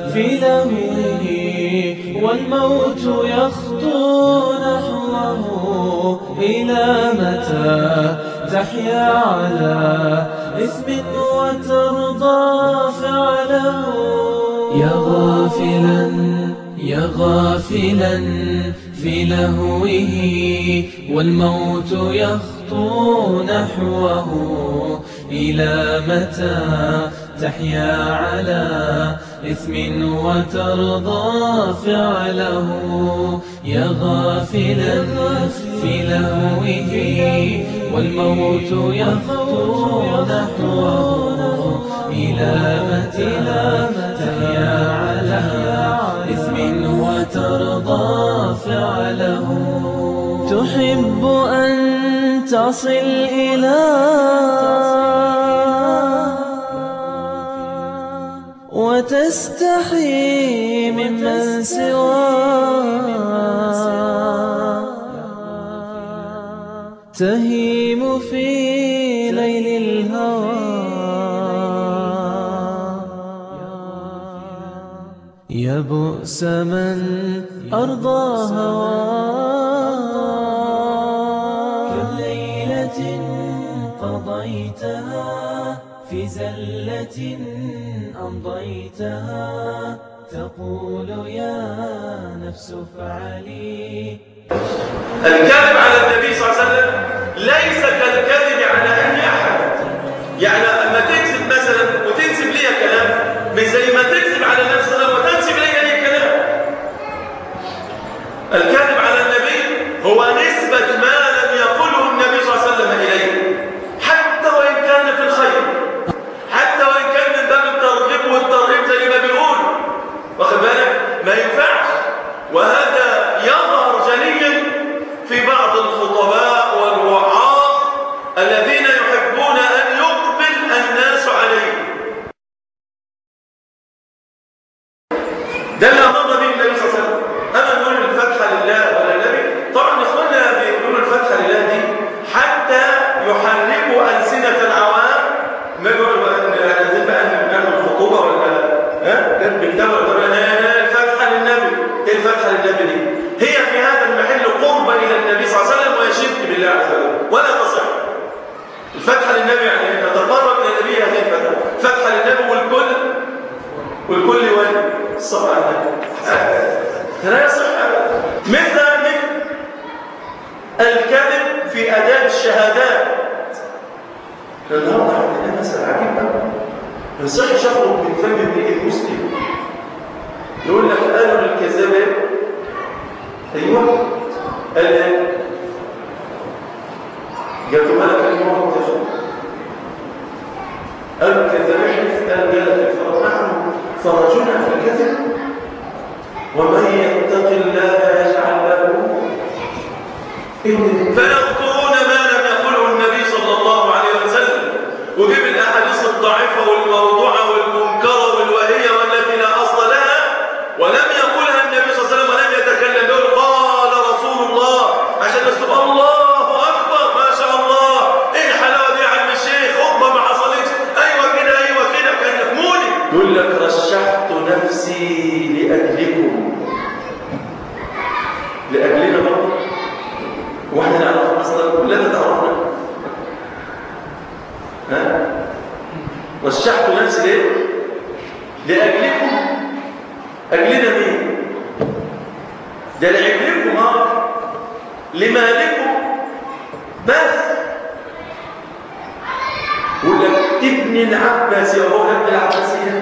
في لهوه والموت يخطو نحوه. إلى متى تحيا على إثم وترضى فعله؟ يا غافلا في لهوه والموت يخطو نحوه. إلى متى تحيا على إثم وترضى فعله؟ يا غافلا في لهوه والموت يخطو نحوه. إلى متى تحيا على إثم وترضى فعله؟ تحب أن تصل إلى وتستحي ممن سواه، تهيم في ليل الهوى. يا بؤس من أرضى هواه، كم ليلة قضيتها في زلة أمضيتها، تقول يا نفس افعلي. الكذب على النبي صلى الله عليه وسلم ليس كالكذب على أي أحد. يعني أما تكذب مثلا وتنسب لي كلام مش زي ما تكذب على النبي صلى الله عليه وسلم وتنسب لي كلام. الكذب على النبي هو نسبة ما لم يقله النبي صلى الله عليه وسلم إليه، حتى وإن كان في الخير، حتى وإن كان من باب الترغيب والترهيب زي ما بيقول، واخد بالك؟ ما ينفعش. وهذا يظهر جليا في بعض الخطباء والوعاظ الذين يحبون أن يقبل الناس عليه. ده اللي أمر به النبي صلى الله عليه وسلم. أما نقول الفتحة لله ولا النبي، طبعا إخواننا بيقولوا الفتحة لله دي حتى يحركوا ألسنة العوام. ما يقولوا عايزين بقى نعمل خطوبة ولا بالكتاب ولا الفتحة للنبي. إيه الفتحة للنبي دي؟ هي في هذا المحل قربة إلى النبي صلى الله عليه وسلم ويشرك بالله عز وجل ولا تصح. الفتحة للنبي يعني نتقرب إلى النبي. هذه الفتحة فتحة للنبي والكل وين الصلاة على النبي لا يصح أبدا. مثل الكذب في أداء الشهادات. النهارده عندنا مسألة عجيبة ما يصحش يخرج من فم المسلم يقول لك قالوا للكذاب أيوه قال ايه؟ جاتوا لك أيوه تجد قالوا الكذاب احلف قال جالك الفرج. نحن فرجنا في الكذب ومن يتق الله يجعل له فيذكرون ما لم يقله النبي صلى الله عليه وسلم. وجيب الأحاديث الضعيفة والموضوعة والمنكرة والوهية والتي لا أصل لها ولم يقولها النبي صلى الله عليه وسلم ولم يتكلم يقول قال رسول الله عشان تسمع الله أكبر ما شاء الله. إيه الحلاوة دي يا عم الشيخ؟ خطبة ما حصلتش. أيوة كده كان يفهموني. يقول لك رشحت نفسي لأجلكم. لأجلنا برضه واحنا نعرف أصلا لا تتعرفنا. رشحت نفسي ليه؟ لأجلكم. أجلنا مين؟ ده لأجلكم لمالكم بس. يقول لك ابن العباس يا هو ابن العباسية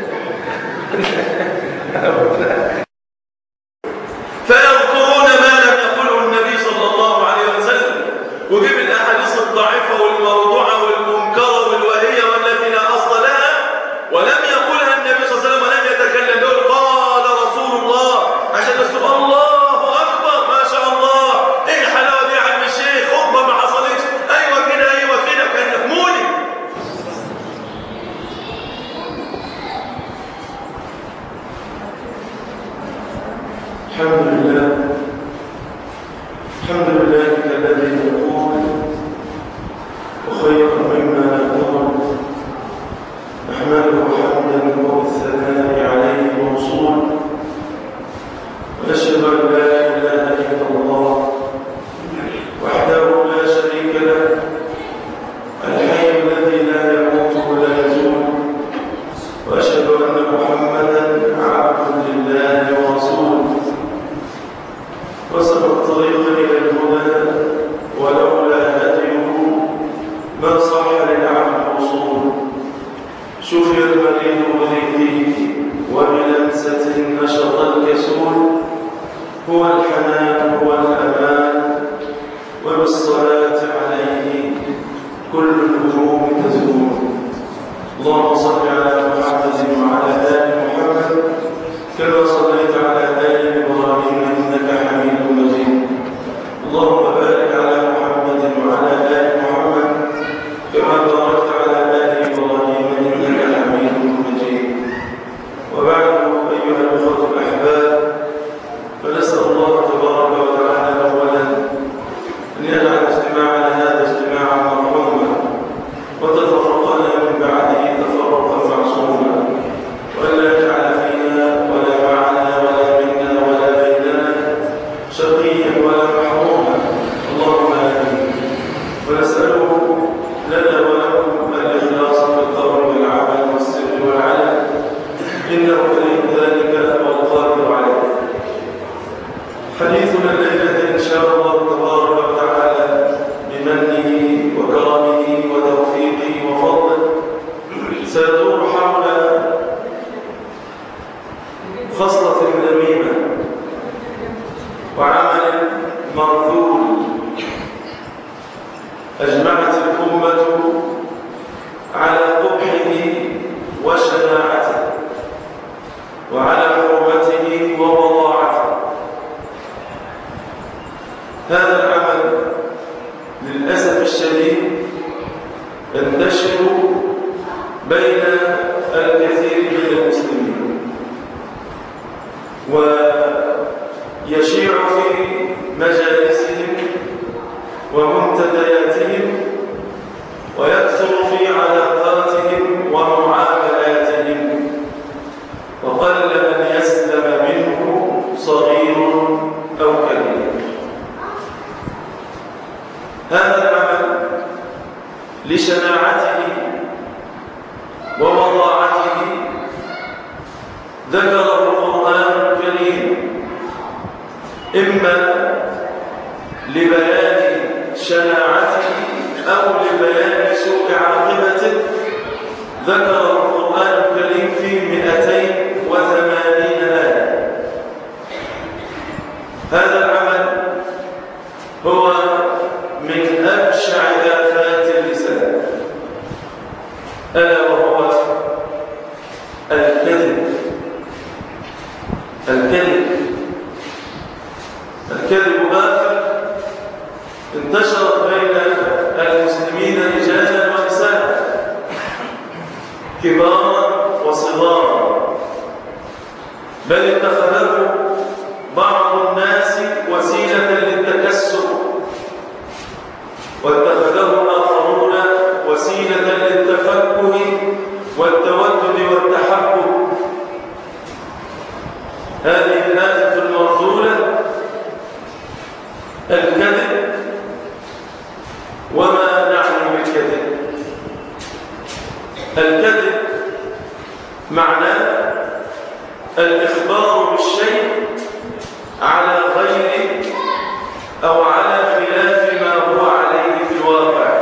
فيذكرون ما لم يقله النبي صلى الله عليه وسلم. وجيب الأحاديث الضعيفة والموضوعة والمنكرة والوهية والتي لا أصل لها ولم يقولها النبي صلى الله عليه وسلم ولم يتكلم يقول قال رسول الله عشان تسمع الله أكبر ما شاء الله. إيه الحلاوة دي يا عم الشيخ؟ خطبة ما حصلتش. أيوة كده كان يفهموني. الحمد لله الذي يقول وخير مما نقول نحمده حمدا وبالثناء عليه موصولا محمدا عبد لله ورسوله وسلك الطريق إلى الهدى ولولا هديه ما صح للعبد وصول شفي المريض بريقه وبلمسة نشط الكسول هو الحنان هو الأمان وبالصلاة عليه كل الهموم تزول اللهم صل على محمد وعلى آل محمد كما صليت على آل إبراهيم إنك حميد مجيد اللهم بارك على محمد وعلى آل محمد كما باركت على آل إبراهيم إنك حميد مجيد وبعد أيها الأخوة الأحباب فنسأل الله تبارك وتعالى أولا أن يجعل اجتماعنا هذا اجتماعا مرحوما وتفرقنا من بعده تفرقا معصوما وألا يجعل فينا ولا معنا ولا منا ولا بيننا شقيا ولا محروما اللهم آمين ونسأله لنا ولكم الإخلاص في القول والعمل والسر والعلن إنه ولي ذلك والقادر عليه. حديثنا الليلة إن شاء الله تبارك وتعالى بمنه وكرمه وتوفيقه وفضله سيدور حول خصلة ذميمة وعمل مرذول أجمعت الأمة على قبحه وشناعته وعلى حرمته ووضاعته. هذا العمل للأسف الشديد ينتشر بين الكثير من المسلمين ويشيع في مجالسهم ومنتدياتهم ويكثر في علاقاتهم ومعاملاتهم وقل من يسلم منه صغير أو كبير. هذا العمل لشناعته ووضاعته ذكره القرآن الكريم إما لبيان شناعته أو لبيان سوء عاقبته. ذكر القرآن الكريم في 280 آية. هذا العمل هو من أبشع آفات اللسان ألا وهو الكذب. الكذب آفة انتشرت بين المسلمين رجالا ونساء كبارا وصغارا، بل اتخذه بعض الناس وسيلة للتكسب واتخذه آخرون وسيلة للتفكه والتودد والتحبب. هذه الآفة المرذولة الكذب. وما نعني بالكذب؟ الكذب معناه الإخبار بالشيء على غير أو على خلاف ما هو عليه في الواقع.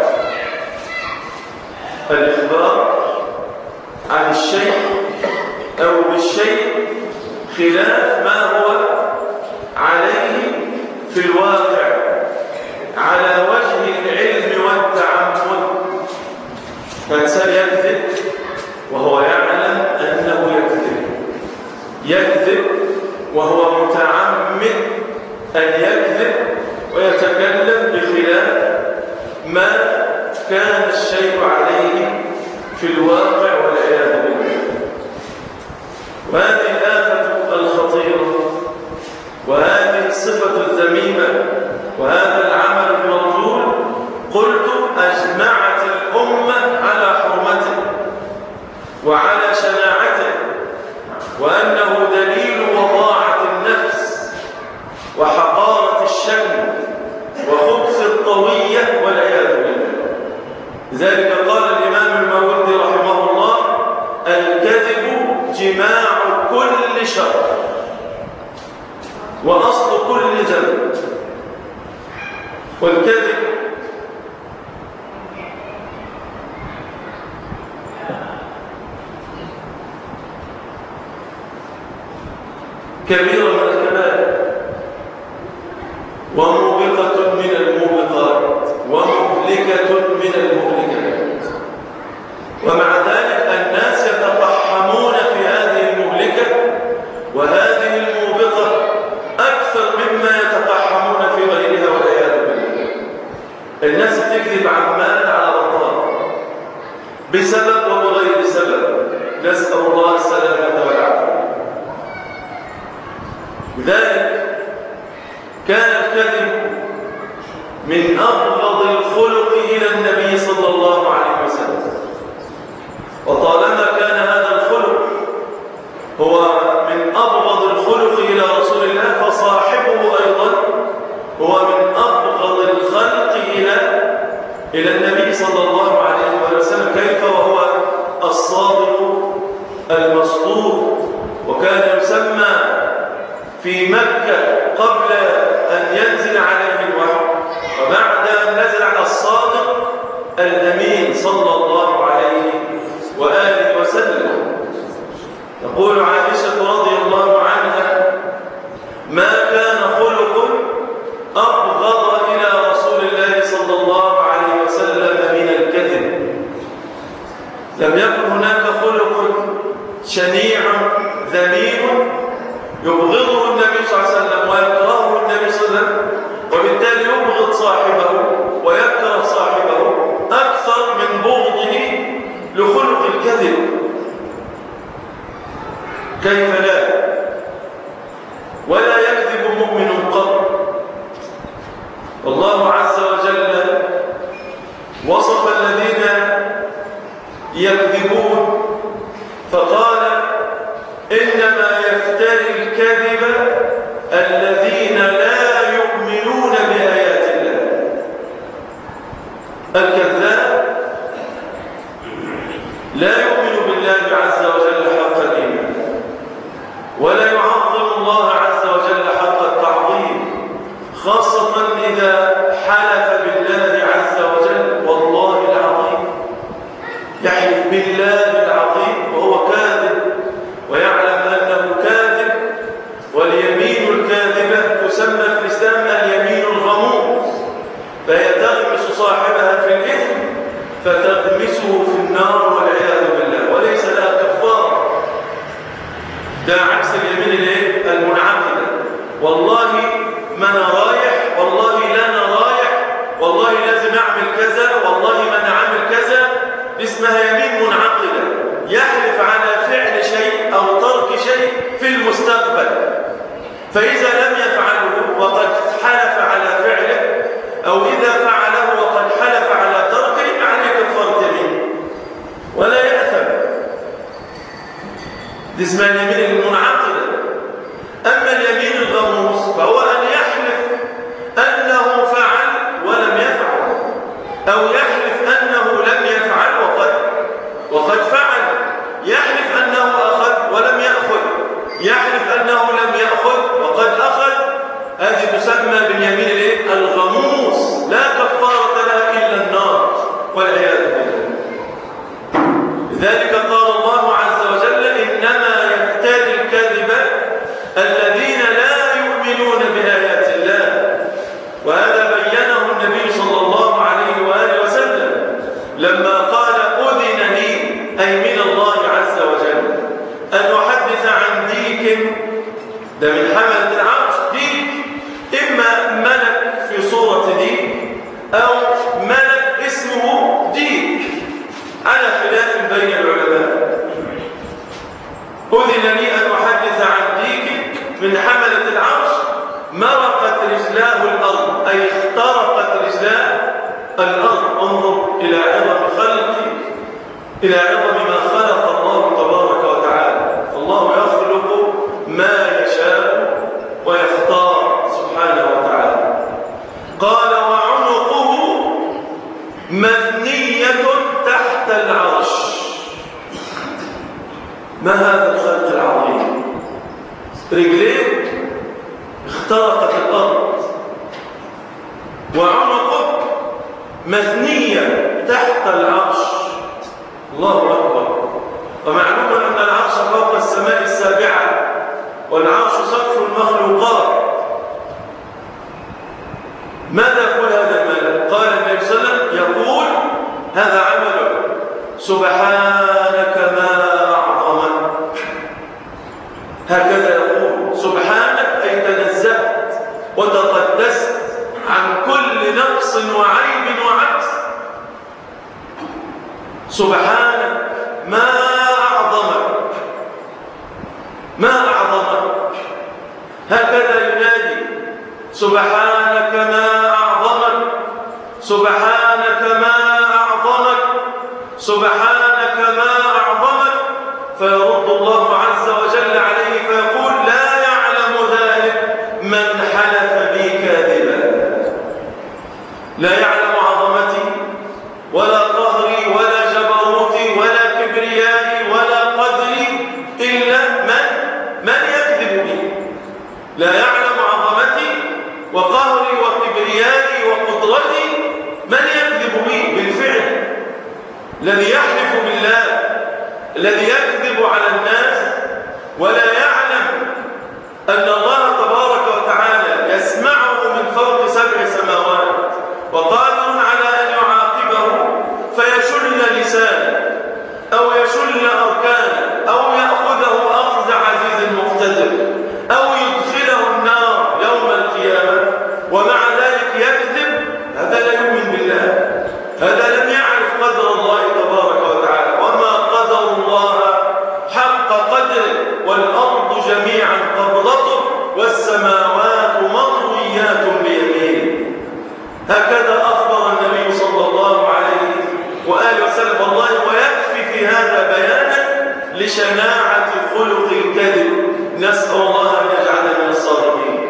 الإخبار عن الشيء أو بالشيء خلاف ما هو عليه في الواقع على وجه العلم والتعمد. فإنسان يكذب وهو يعلم أنه يكذب وهو متعمد أن يكذب ويتكلم بخلاف ما كان الشيء عليه في الواقع والعياذ بالله. وهذه الآفة الخطيرة وهذه الصفة الذميمة وهذا العمل المرذول قلت أجمعت الأمة على حرمته وعلى شناعته وأنه دليل وضاعة النفس وحقارة الشأن وخبث الطوية والعياذ بالله. لذلك قال الإمام الماوردي رحمه الله: الكذب جماع كل شر وأصل كل ذنب. والكذب كبيرة من الكبائر وموبقة من الموبقات ومهلكة من المهلكات، ومع ذلك الناس يتطحنون في هذه المهلكة وهذه الموبقة أكثر مما يتطحنون في غيرها والعياذ بالله. الناس تكذب عمال على بطال بسبب وبغير سبب، نسأل الله السلامة والعافية. لذلك كان الكذب من أبغض الخلق إلى النبي صلى الله عليه وسلم، وطالما كان هذا الخلق هو من أبغض الخلق إلى رسول الله فصاحبه أيضا هو من أبغض الخلق إلى النبي صلى الله عليه وسلم، كيف وهو الصادق المصدوق. وكان يسمى في مكة قبل أن ينزل عليه الوحي، وبعد أن نزل الصادق الأمين صلى الله عليه وآله وسلم. تقول عائشة رضي الله عنها: ما كان خلق أبغض إلى رسول الله صلى الله عليه وسلم من الكذب. لم يكن هناك خلق شنيع ذميم يبغضه النبي صلى الله عليه وسلم ويكرهه النبي صلى الله عليه وسلم، وبالتالي يبغض صاحبه ويكره صاحبه أكثر من بغضه لخلق الكذب. كيف لا؟ ولا يكذب مؤمن قط. والله عز وجل وصف الذين يكذبون فقال: إنما يفتري الكذب الذين لا يؤمنون بآيات الله. الكذاب لا يؤمن بالله عز وجل حق الإيمان، ولا يعظم الله عز وجل حق التعظيم، خاصة إذا حلف بالله عز وجل: والله العظيم. يحلف بالله العظيم وهو كاذب ويعلم أنه كاذب. واليمين الكاذبة تسمى في الإسلام اليمين الغموس، فهي تغمس صاحبها في الإثم فتغمسه في النار والعياذ بالله، وليس لها كفارة. ده عكس اليمين المنعقدة: والله ما أنا رايح، والله لا أنا رايح، والله لازم أعمل كذا، والله ما أنا عامل كذا. اسمها يمين منعقدة، يحلف على فعل شيء أو ترك شيء في المستقبل، فإذا لم يفعله وقد حلف على فعله، أو إذا فعله وقد حلف على تركه، عليه كفارة يمين ولا يأثم. دي اسمها اليمين المنعقدة. أما اليمين الغموس فهو أن يحلف أنه فعل ولم يفعل، أو يحلف أنه لم يفعل وقد فعل، يحلف أنه أخذ ولم يأخذ، يحلف أنه لم يأخذ وقد أخذ. هذه تسمى باليمين الغموس، لا كفارة لها إلا النار والعياذ بالله. لذلك قال الله عز وجل: إنما يفتري الكذب الذين لا يؤمنون بآيات الله. وهذا بينه النبي صلى الله عليه وآله وسلم لما قال: أذن لي، أي من الله عز وجل، أن أحدث عن ديك. ده من حملة العرش. ديك إما ملك في صورة ديك أو ملك اسمه ديك، على خلاف بين العلماء. أذن لي أن أحدث عن ديك من حملة العرش مرقت رجلاه الأرض، أي اخترقت رجلاه الأرض. انظر إلى عظم خلقه، إلى عظم ما خلق الله تبارك وتعالى. الله يخلق ما يشاء ويختار سبحانه وتعالى. قال: وعنقه مثنية تحت العرش. ما هذا الخلق؟ رجليك اخترقت الأرض، وعنقك مثنية تحت العرش. الله أكبر. ومعلوم أن العرش فوق السماء السابعة، والعرش سقف المخلوقات. ماذا يقول هذا الملك؟ قال النبي صلى الله عليه وسلم يقول هذا عمله: سبحانك ما أعظمك. هكذا يقول: سبحانك أي تنزهت وتقدست عن كل نقص وعيب وعجز. سبحانك ما أعظمك، ما أعظمك. هكذا ينادي: سبحانك ما أعظمك، سبحانك ما أعظمك، سبحانك ما أعظمك. فيرد الله عز وجل عليه فيقول: لا يعلم ذلك من حلف بي كاذبا. لا يعلم عظمتي ولا قهري ولا جبروتي ولا كبريائي ولا قدري إلا من يكذب بي. لا يعلم عظمتي وقهري وكبريائي وقدرتي من يكذب بي بالفعل. الذي يحلف بالله، الذي يكذب على الناس ولا يعلم أن الله تبارك وتعالى يسمعه من فوق 7 سماوات وقادر على أن يعاقبه فيشل لسانه أو يشل أركانه أو يأخذه أخذ عزيز مقتدر أو يدخله النار يوم القيامة ومع ذلك يكذب، هذا لا يؤمن بالله، هذا لم يعرف قدر الله تبارك وتعالى. وما قدر الله حق قدره، والأرض جميعا قبضته والسماوات مطويات بيمينه. هكذا أخبر النبي صلى الله عليه وآله وسلم. والله ويكفي في هذا بيانا لشناعة خلق الكذب. نسأل الله أن يجعلنا من الصادقين.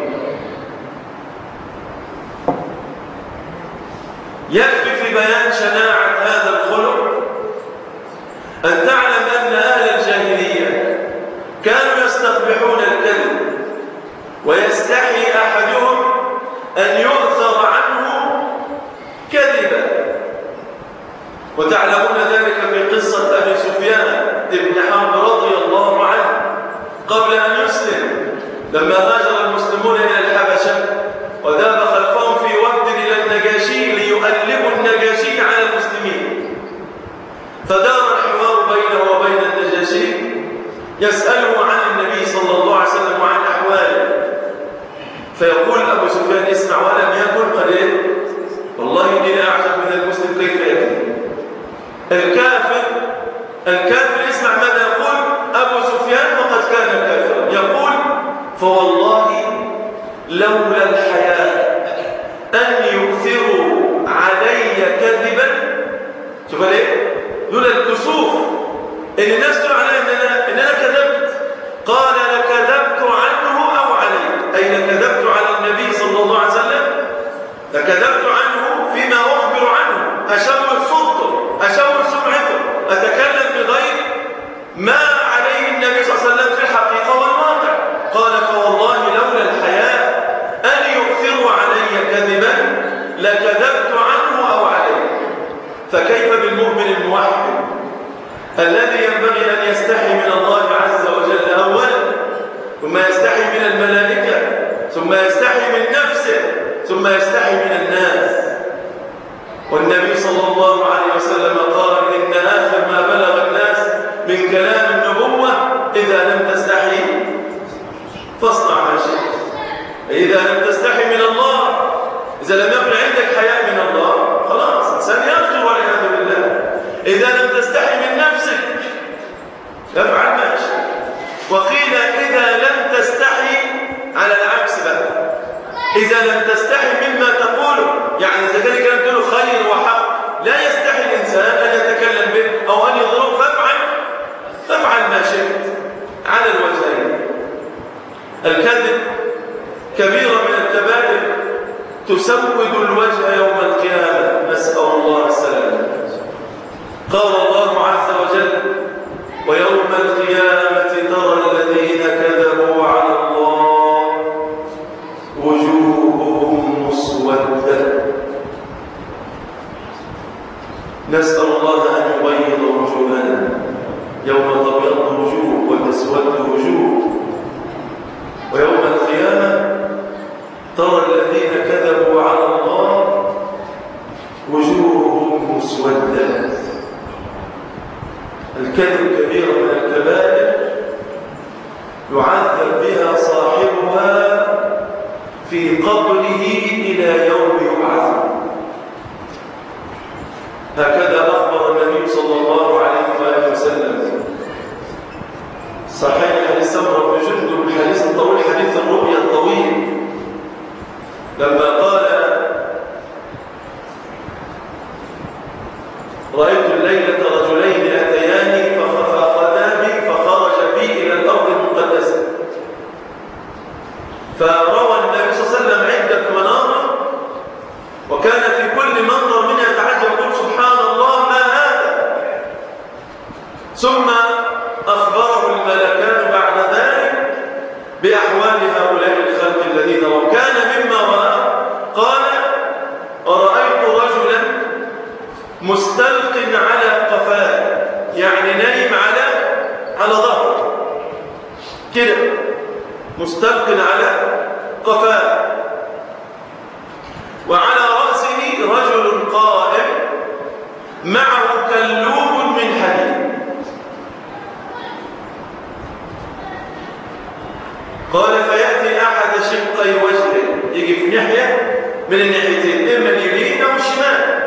يكفي في بيان شناعة هذا الخلق أن تعلم أن أهل الجاهلية كانوا يستقبحون الكذب، ويستحي أحدهم أن يؤثر عنه كذبا. وتعلمون ذلك في قصة أبي سفيان بن حرب رضي الله عنه قبل أن يسلم، لما هاجر المسلمون إلى الحبشة وذهب خلفهم في وفد إلى النجاشي ليؤلبوا النجاشي على المسلمين. فدار الحوار بينه وبين النجاشي يسأله عن النبي صلى الله عليه وسلم وعن أحواله. فيقول أبو سفيان: اسمع، ولم يكن قد إيه؟ والله إني أعجب من المسلم كيف يكذب. الكافر اسمع ماذا يقول أبو سفيان وقد كان كافرا. يقول: فوالله لولا الحياء أن يكثروا علي كذبا. شوف ليه؟ لولا الكسوف إن الناس تقول علي إن أنا كذبت. قال: لكذبت عنه أو عليه، أي لكذبت على النبي صلى الله عليه وسلم، لكذبت عنه فيما أخبر عنه، أشوه صدقه، أشوه سمعته، أتكلم بغير ما عليه النبي صلى الله عليه وسلم في الحقيقة والواقع. قال: فوالله لولا الحياء أن يؤثروا علي كذبا لكذبت عنه أو عليه. فكيف بالمؤمن الموحد الذي ينبغي أن يستحي من الله عز وجل أولا، ثم يستحي من الملائكة، ثم يستحي من نفسه، ثم يستحي من الناس. والنبي صلى الله عليه وسلم قال: إن آخر ما بلغ الناس من كلام النبوة: إذا لم تستحي فاصنع ما شئت. إذا لم تستحي من الله، إذا لم يكن عندك حياء من الله، خلاص إنسان يفتر والعياذ بالله. إذا لم تستحي من نفسك افعل ما شئت. وقيل إذا لم تستحي على العكس بقى، إذا لم تستحي مما تقوله، يعني إذا كان كلام تقوله خير وحق لا يستحي الإنسان أن يتكلم به أو أن يضرب، فافعل ما شئت على الوجهين. الكذب كبيرة من الكبائر تسود الوجه يوم القيامة، نسأل الله السلامة. قال الله عز وجل: ويوم القيامة ترى الذين كذبوا على الله الكذب كبيرة من الكبائر يعذب بها صاحبها في قبره إلى يوم يبعث. هكذا أخبر النبي صلى الله عليه وآله وسلم. صحيح حديث سمرة بن جندب الحديث الطويل، حديث الرؤيا الطويل، لما قال رأيت الليلة رجلين أتياني فأخذا بي فخرج بي إلى الأرض المقدسة. فروى النبي صلى الله عليه وسلم عدة مناظر، وكان في كل منظر منها يتعجب يقول سبحان الله ما هذا. ثم أخبره الملكان بعد ذلك بأحوال هؤلاء الخلق الذين رأوا. كان مما رأى قال رأيت رجلا مستلق على قفاه، يعني نايم على ظهره كده، مستلق على قفاه، وعلى رأسه رجل قائم معه كلوب من حديد. قال فيأتي أحد شقي وجهه، يجي في ناحية من الناحيتين، إما اليمين أو الشمال،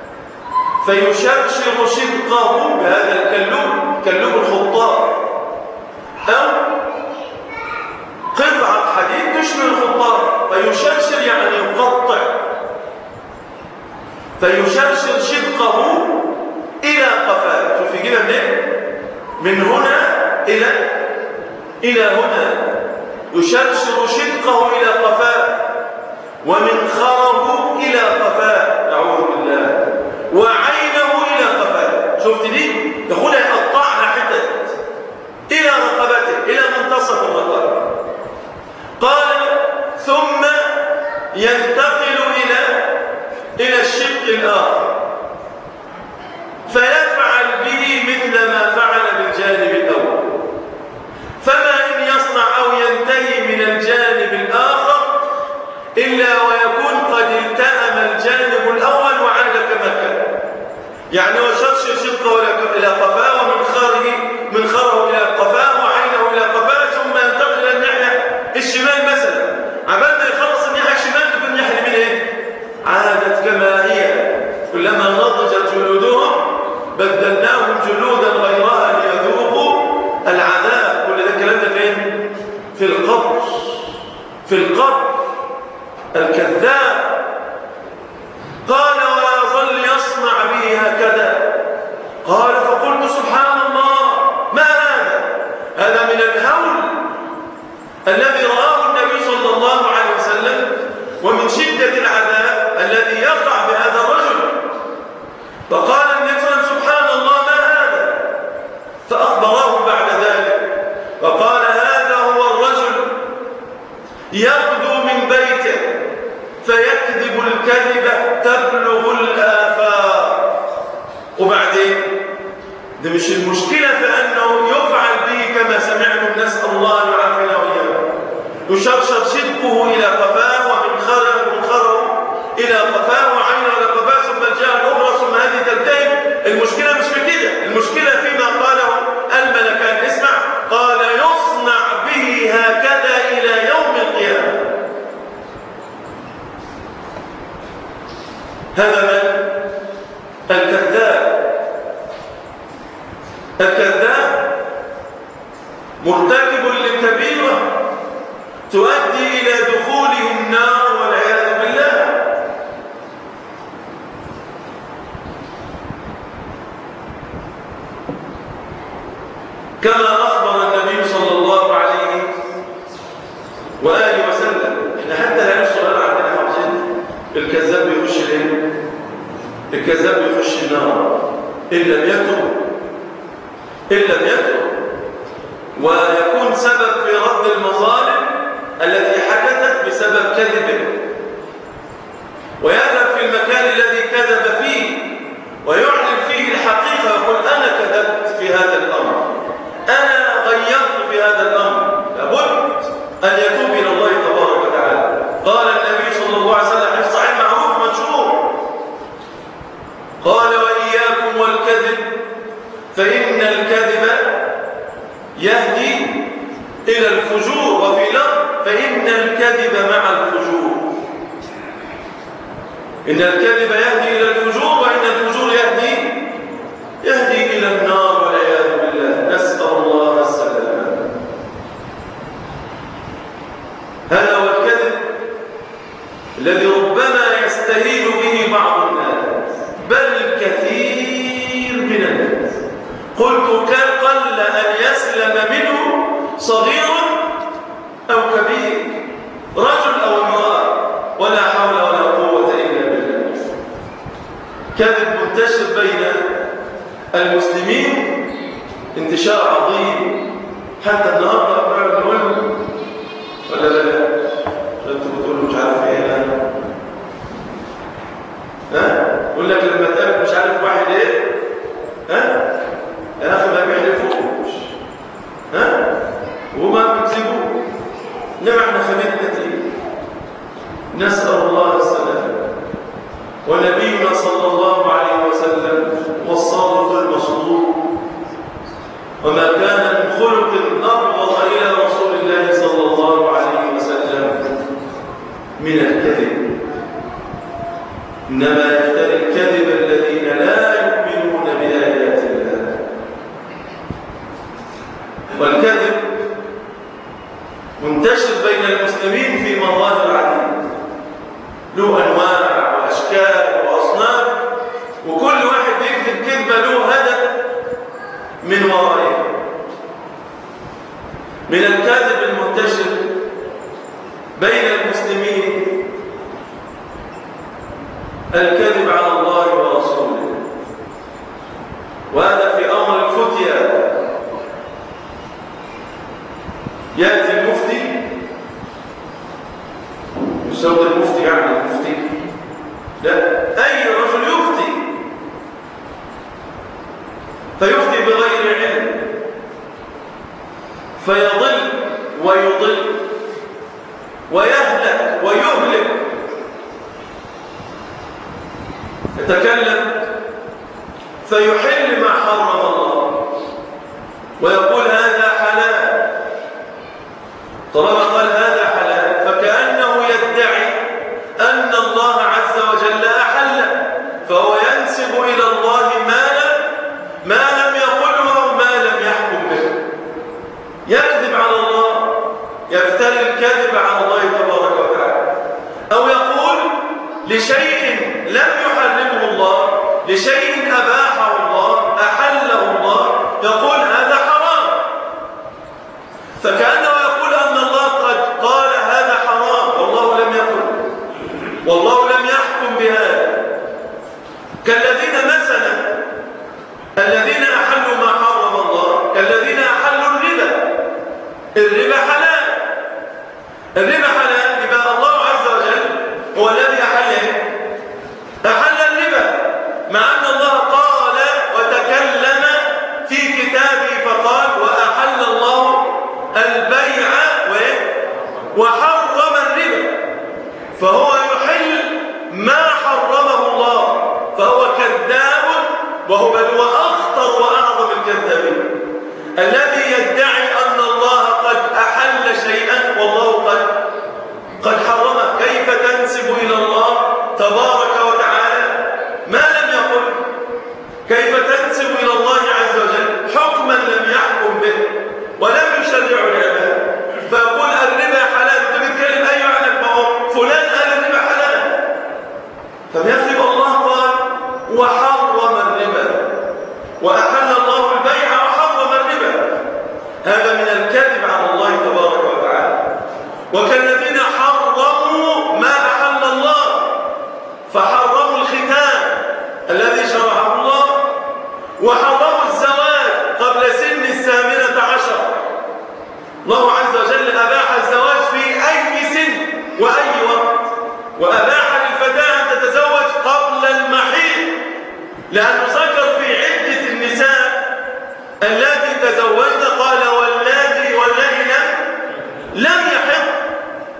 فيشرشر شدقه بهذا الكلوب، كلوب الخطاف، أو قطعة حديد تشبه الخطاف، فيشرشر يعني يقطع، فيشرشر شدقه إلى قفاه. شوف يجينا من هنا إلى هنا، يشرشر شدقه إلى قفاه، ومنخره إلى قفاه، نعوذ بالله، وعينه إلى قفاه. شفت دي؟ يقولها يقطعها حتت إلى رقبته، إلى منتصف الرقبة. قال ثم ينتقل إلى الشق الآخر فيفعل به مثل ما فعل بالجانب الأول، فما إن يصنع أو ينتهي من الجانب الآخر إلا ويكون قد التأم الجانب الأول وعاد كما كان. يعني وشرشر شدقه إلى قفاه، ومنخره إلى قفاه، وعينه إلى قفاه، ثم ينتقل إلى الناحية الشمال مثلا. عبال ما يخلص الناحية الشمال تكون الناحية اليمين إيه؟ عادت كما هي. كلما نضجت جلودهم بدلناهم جلودا غيرها ليذوقوا العذاب. كل ده الكلام ده فين؟ في القبر. في القبر. الكذاب قال ويظل يصنع به هكذا. قال فقلت سبحان الله ما هذا؟ هذا من الهول الذي رآه النبي صلى الله عليه وسلم، ومن شدة العذاب الذي يقع بهذا الرجل. فقال النبي صلى الله عليه وسلم سبحان الله ما هذا؟ فأخبره بعد ذلك فقال هذا هو الرجل يغدو من بيته فيكذب الكذبة تبلغ الآفاق. وبعدين ده مش المشكلة في أنه يفعل به كما سمعتم، نسأل الله أن يعافينا وإياكم. يشرشر شدقه إلى قفاه، ومنخره إلى قفاه، وعينه إلى قفاه، ثم الجهة الأخرى، ثم هذه تلتئم. المشكلة مش في كده، المشكلة فيما قاله الملكان. اسمع، قال يصنع به هكذا إلى يوم القيامة. هذا من؟ الكذاب. الكذاب مرتكب للكبيرة تؤدي إلى دخوله النار والعياذ بالله. كما أخبر النبي صلى الله عليه وآله وسلم. احنا حتى لا نسأل عندنا حافظين الكذاب يخش الإيه؟ الكذاب يخش النار إن لم يتب ويكون سبب في رد المظالم التي حدثت بسبب كذبه، ويذهب في المكان الذي كذب فيه ويعلن فيه الحقيقة ويقول أنا كذبت في هذا الأمر، أنا غيرت في هذا الأمر. لابد أن يتوب إلى الله تبارك وتعالى. قال النبي صلى الله عليه وسلم في صحيح معروف مشهور، قال وإياكم والكذب فإن الكذب يهدي إلى الفجور، وفي لفظ فإن الكذب مع الفجور. إن الكذب يهدي إلى الفجور، وإن الفجور يهدي إلى النار والعياذ بالله، نسأل الله السلامة. هذا هو الكذب الذي ربما يستهين به بعض الناس، بل كثير من الناس. قلت قل أن يسلم منه صغير أو كبير، رجل أو امرأة، ولا حول ولا قوة إلا بالله. كذب منتشر بين المسلمين انتشار عظيم، حتى النهارده بنقول ولا لا انتوا بتقولوا مش عارف ايه، يقول لك لما تقابل مش عارف واحد ايه، يا اخي ما بيعرفوش، وما بيكذبوه، انما احنا خلينا نتيجه. نسال الله السلامه. ونبينا صلى الله عليه وسلم والصادق المصدوق، وما كان من خلق أبغض إلى رسول الله صلى الله عليه وسلم من الكذب. إنما يفتري الكذب الذين لا يؤمنون بآيات الله. والكذب منتشر بين المسلمين في مظاهر عديدة، له أنواع وأشكال وأصناف، وكل واحد يكذب كذبة له هدف من ورائه. من الكذب المنتشر بين المسلمين الكذب على الله ورسوله، وهذا في أمر الفتيا. يأتي المفتي، مش شرط المفتي يعني المفتي، لا، أي رجل يفتي، فيفتي بغير علم، فيضل ويضل ويهلك ويهلك. يتكلم فيحل ما حرم الله ويقول هذا حلال، طالما قال هذا حلال فكأنه يدعي أن الله عز وجل أحل، فهو ينسب إلى الله ما لم يقله أو ما لم يحكم به. يكذب على الله، يفتري الكذب على الله تبارك وتعالى، أو يقول لشيء لم يحرمه الله، لشيء أباحه الله أحله الله، يقول هذا حرام، فكأنه يقول أن الله قد قال هذا حرام والله لم يقل، والله لم يحكم بهذا. كالذين مثلا الذين أحلوا ما حرم الله، كالذين أحلوا الربا. الربا حلال، الربا حلال، يبقى الله عز وجل هو الذي أحل الربا، مع أن الله قال وتكلم في كتابه فقال وأحل الله البيع وحرم الربا، فهو يحل ما حرمه الله، فهو كذاب، وهو بل هو أخطر وأعظم الكذابين، الذي يدعي أن الله قد أحل شيئا والله قد حرمه. كيف تنسب إلى الله تبارك وتعالى ما لم يقل؟ كيف تنسب إلى الله عز وجل حكما لم يحكم به ولم يشرعه العباد، فيقول الربا حلال، انت بتتكلم ايوه عنك، ما هو فلان قال الربا حلال، فبيكذب. الله قال وحرم الربا وأحل الله البيع وحرم الربا، هذا من الكذب على الله تبارك وتعالى. وكالذين حرموا ما أحل الله، فحرموا الختان الذي شرعه الله، وحرموا الزواج قبل سن 18. الله عز وجل أباح الزواج في أي سن وأي وقت، وأباح للفتاة أن تتزوج قبل المحيض، لأنه ذكر في عدة النساء التي تزوجن قال واللاتي لم يحض،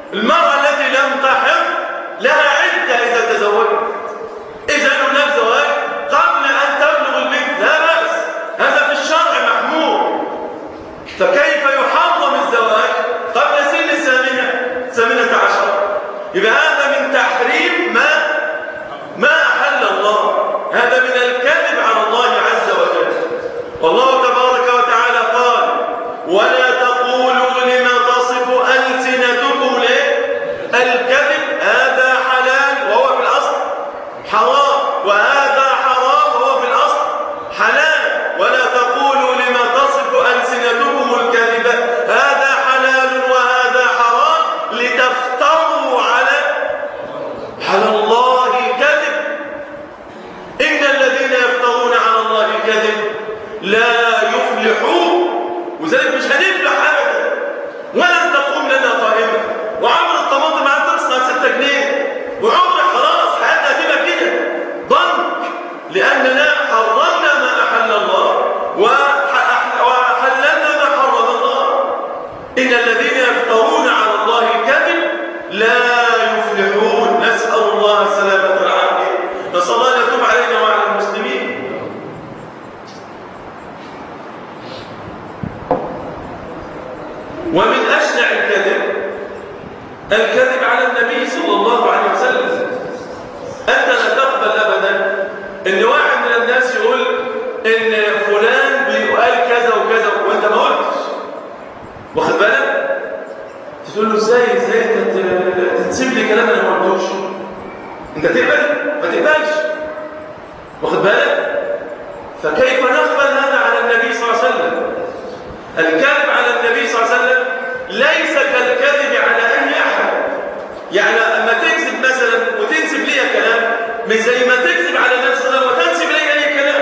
إن الذين يفترون على الله الكذب لا يفلحون. نسأل الله السلامة والعافية. نسأل الله أن يتوب علينا وعلى المسلمين. ومن أشنع الكذب على النبي صلى الله عليه وسلم. أنت لا تقبل أبدا إن واحد من الناس يقول إن فلان بيقال كذا وكذا وأنت ما قلتش، واخد بالك؟ تقول له ازاي انت تسيب لي كلام انا ما قلتوش؟ انت تقبل؟ ما تقبلش، واخد بالك؟ فكيف نقبل هذا على النبي صلى الله عليه وسلم؟ الكذب على النبي صلى الله عليه وسلم ليس كالكذب على اي احد. يعني اما تكذب مثلا وتنسب لي كلام مش زي ما تكذب على النبي صلى الله عليه وسلم وتنسب لي اي كلام.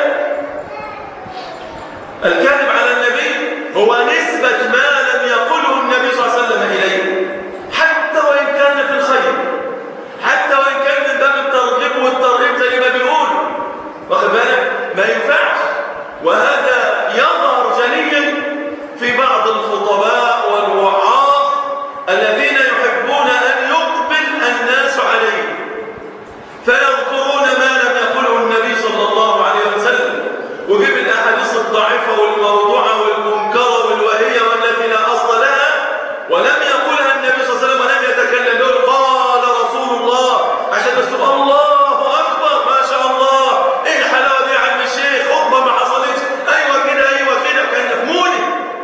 الكذب على النبي هو نسبة ما لم يقله النبي صلى الله عليه وسلم إليه، حتى وإن كان في الخير، حتى وإن كان من باب الترغيب والترهيب زي ما بيقول، واخد بالك؟ ما ينفعش. وهذا يظهر جليا في بعض الخطباء والوعاظ الذين يحبون أن يقبل الناس عليه، فيذكرون ما لم يقله النبي صلى الله عليه وسلم، وجيب الأحاديث الضعيفة والموضوعة والمنكرة والوهية والتي لا أصل لها ولم يقولها النبي صلى الله عليه وسلم ولم يتكلم، يقول قال رسول الله عشان بس الله أكبر ما شاء الله، إيه الحلاوة دي يا عم الشيخ، خطبة ما حصلتش، أيوة كده أيوة كده، كان يفهموني.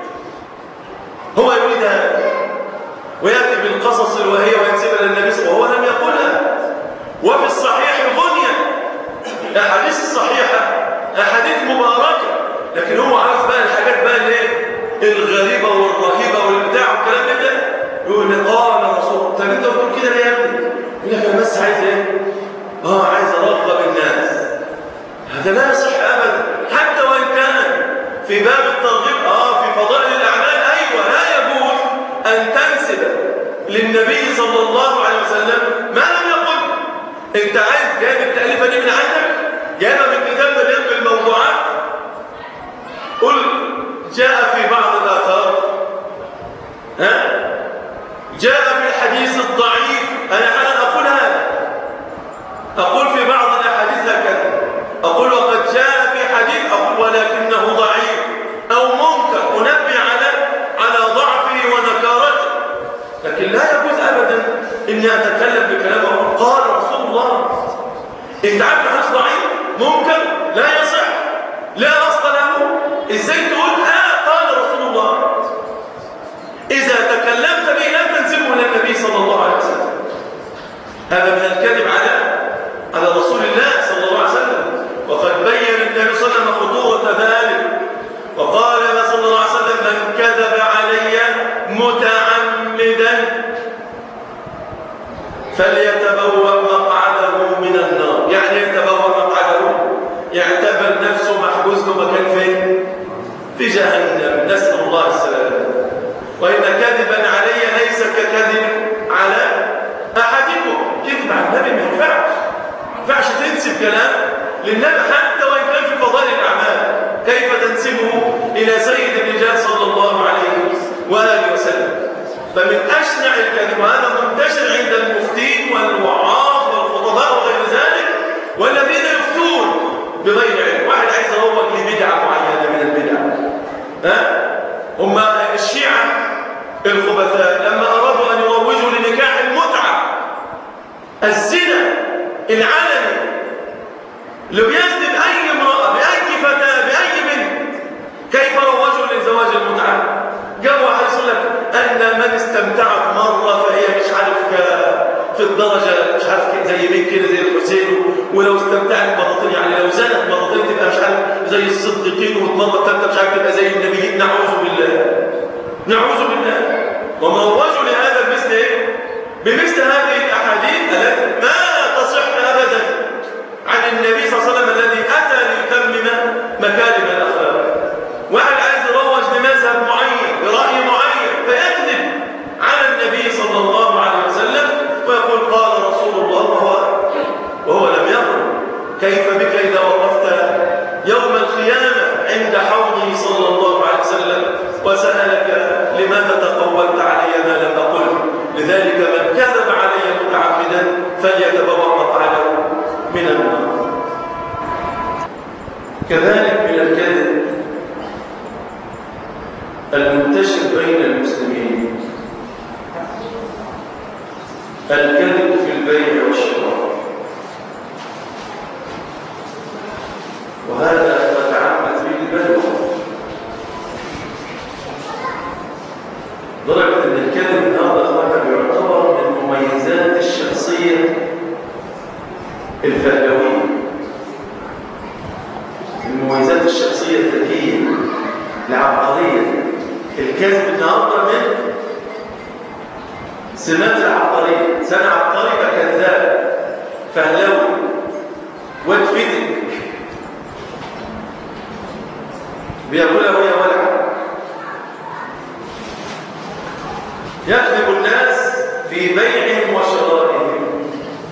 هو يريد هذا ويأتي بالقصص الوهية وينسبها للنبي صلى الله عليه وسلم وهو لم يقولها. وفي الصحيح غنية الأحاديث الصحيحة أحاديث مباركة، لكن هو عارف بقى الحاجات بقى الايه الغريبة والرهيبة والبتاع والكلام ده، يقول لي قال رسول. طب انت بتقول كده ليه يا ابني؟ يقول لك انا بس عايز ايه؟ عايز ارغب الناس. هذا لا يصح ابدا، حتى وان كان في باب الترغيب في فضائل الاعمال، ايوه لا يجوز ان تنسب للنبي صلى الله عليه وسلم ما لم يقل. انت عايز جايب التأليفة دي من عندك، جايبها من كتاب مليان بالموضوعات، قل جاء في بعض الآثار، جاء في الحديث الضعيف. أنا أقول هذا، أقول في بعض الأحاديث هكذا، أقول وقد جاء في حديث، أقول ولكنه ضعيف أو منكر، أنبه على ضعفه ونكارته. لكن لا يجوز أبدا إني أتكلم بكلام قال رسول الله. أنت عارف الحديث ضعيف منكر لا يصح لا أصل له، إزاي تقول قال رسول الله؟ إذا تكلمت به لا تنسبه للنبي صلى الله عليه وسلم. هذا من الكذب على رسول الله صلى الله عليه وسلم. وقد بين النبي صلى الله عليه وسلم خطورة ذلك، وقال صلى الله عليه وسلم من كذب علي متعمدا فليتبوأ مقعده من النار. يعني يتبوأ مقعده، يعتبر نفسه محجوز له مكان فين؟ في جهنم، نسأل الله السلامة. وإن كذبا علي ليس ككذب على أحدكم. كذب على النبي ما ينفعش تنسب كلام للنبي حتى وإن كان في فضائل الأعمال. كيف تنسبه إلى سيد الرجال صلى الله عليه وآله وسلم؟ فمن أشنع الكذب، وهذا منتشر عند المفتين والوعاظ والخطباء وغير ذلك، والذين يفتون بغير علم. واحد عايز يروج لبدعة معينة من البدع، هم الشيعة الخبثاء لما أرادوا أن يروجوا لنكاح المتعة، الزنا العلني اللي بيزن أي امرأة بأي فتاة بأي بنت، كيف روجوا لزواج المتعة؟ جاءوا واحد يقول لك أن من استمتعت مرة فهي مش عارف في الدرجة مش عارف زي مين كده زي الحسين، ولو استمتعت مرتين يعني لو زنت مرتين تبقى مش عارف زي الصديقين، والمرة الثالثة مش عارف تبقى زي النبيين. نعوذ بالله نعوذ بالله. ومروجوا لهذا بمثل ايه؟ بمثل هذه الأحاديث التي ما تصح أبدا عن النبي صلى الله عليه وسلم الذي أتى ليتمم مكارم الأخلاق. واحد عايز يروج لمذهب معين برأي معين فيكذب على النبي صلى الله عليه وسلم ويقول قال رسول الله وهو لم يقل. كيف بك إذا وقفت يوم القيامة عند حوضه صلى الله عليه وسلم وسألك لماذا فليتبوأ مقعده من النار. كذلك من الكذب المنتشر بين المسلمين الكذب في البيع والشراء، وهذا قد عمت به البلوى درجة أن الكذب النهارده أخوانا بيعتبر من مميزات الشخصية الفهلوية، من مميزات الشخصية الذكية العبقرية. الكذب النهارده من سمات العبقرية. سنة عبقري كذاب فهلوي واتفتك بيقولها وهي ولع. يكذب الناس في بيعهم وشرائهم،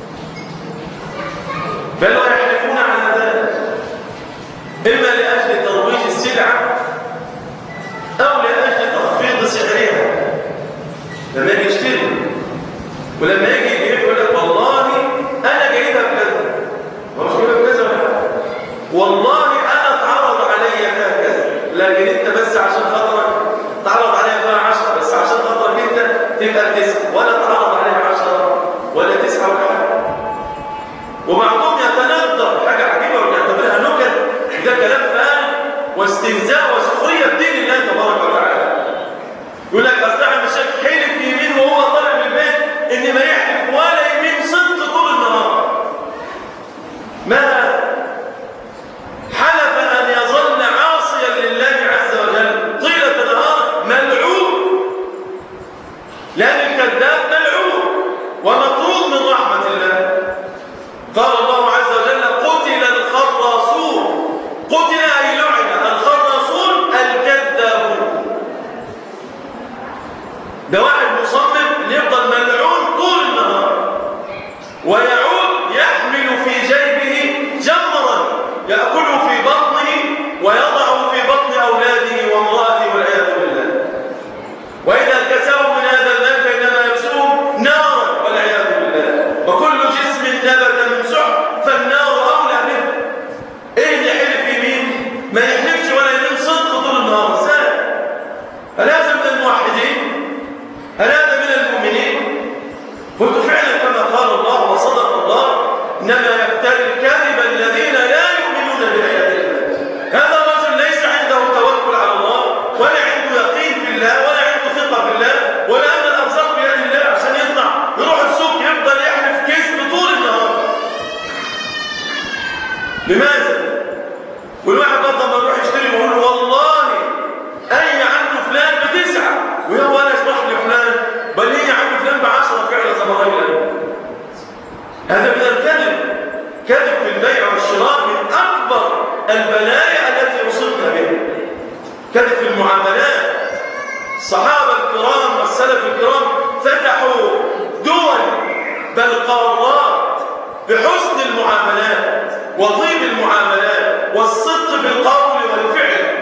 بل ويحلفون على ذلك إما لأجل ترويج السلعة أو لأجل تخفيض سعرها. لما يجي يشتري ولما يجي يقول لك والله أنا جايبها بكذا، مش جايبها بكذا ولا حاجة، والله أنا اتعرض عليا كذا، لكن أنت بس عشان خاطرك تعرض عليها فيها 10، بس عشان خاطرك أنت تبقى 9، ولا تعرض عليها 10 ولا 9 ولا حاجة. وبعضهم يتندر حاجة عجيبة ويعتبرها نكت، ده كلام فارغ واستهزاء وسخرية بدين الله تبارك وتعالى. يقول لك أصل المشايخ حلف يمين وهو طالع من البيت إن ما يحلف ولا يمين صدق طول النهار. ما حلف أن يظل عاصيا لله عز وجل طيلة النهار ملعون، لأن الكذاب ملعون ومطرود من رحمة الله. قال الله عز وجل قتل الخراصون، قتل أي لعن الخراصون الكذابون. ده واحد مصمم ان يفضل ملعون طول النهار ويعود يحمل في جيبه جمرا يأكله في بطنه ويضعه في بطن أولاده وامرأته والعياذ بالله. وإذا كسوا من هذا المال فإنما يكسوه نارا والعياذ بالله. وكل جسم نبت من سحر فالنار أولى به. إيه اللي حلف يمين؟ ما يحلفش ولا يمين صدق طول النهار. ازاي؟ هذا من الموحدين؟ هذا من المؤمنين؟ قلت فعلا كما قال الله وصدق الله إنما يفتري الكذب الذين لا يؤمنون بآيات الله. هذا الرجل ليس عنده توكل على الله ولا عنده يقين في الله ولا عنده ثقة في الله ولا أن الأرزاق بيد الله، عشان يطلع يروح السوق يفضل يحلف كذب طول النهار. لماذا؟ والواحد برضه لما يروح يشتري ويقول والله أي عنده فلان ب9 وهو أنا أشرح لفلان بل هي عنده فلان ب10 فعلا زي ما غير. هذا من الكذب. كذب في البيع والشراء من أكبر البلايا التي أصبنا بها. كذب في المعاملات. الصحابة الكرام والسلف الكرام فتحوا دول بل قارات بحسن المعاملات وطيب المعاملات والصدق في القول والفعل.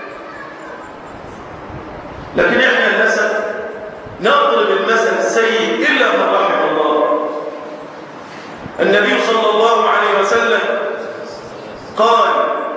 لكن احنا للأسف نضرب المثل السيء إلا من رحم الله. النبي صلى الله عليه وسلم قال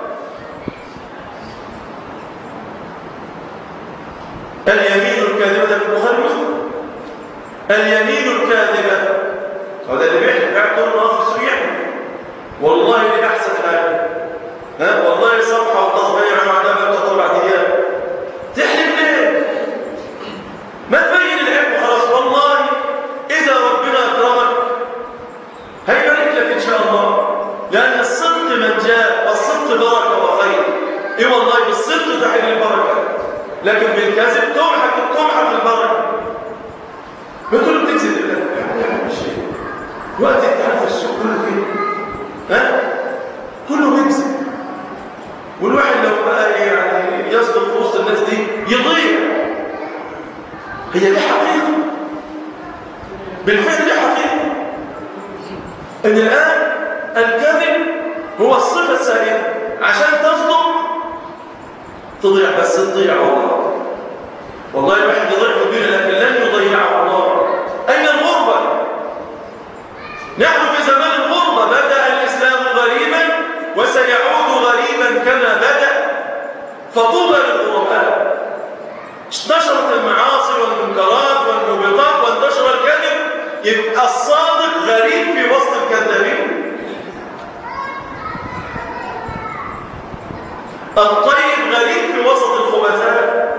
اليمين الكاذبة في البخاري ومسلم، اليمين الكاذبة هذا اللي بيحلف قاعد طول النهار في السوق والله دي أحسن حاجة، والله صفحة وتصبيع وعدها بقى 4 أيام. تحلف ليه؟ ما تبين العلم خلاص. والله إذا ربنا أكرمك هيبارك لك إن شاء الله، لأن الصدق من جاء والصدق بركة وخير. إيه والله بالصدق تحل البركة، لكن بالكذب تمحق البركة. بتقول بتكذب بالله يعني شيء وقت التعرف في السوق كله كده كله بيكذب. والواحد لو بقى يعني يصدق في وسط الناس دي يضيع. هي دي حقيقة، بالفعل دي حقيقة. ان الآن الكذب هو الصفة السائلة. عشان تصدق تضيع، بس تضيع والله الواحد يضيع في الدنيا لكن لن يضيعه الله. أين الغربة؟ الكذابين. الطيب غريب في وسط الخبثاء،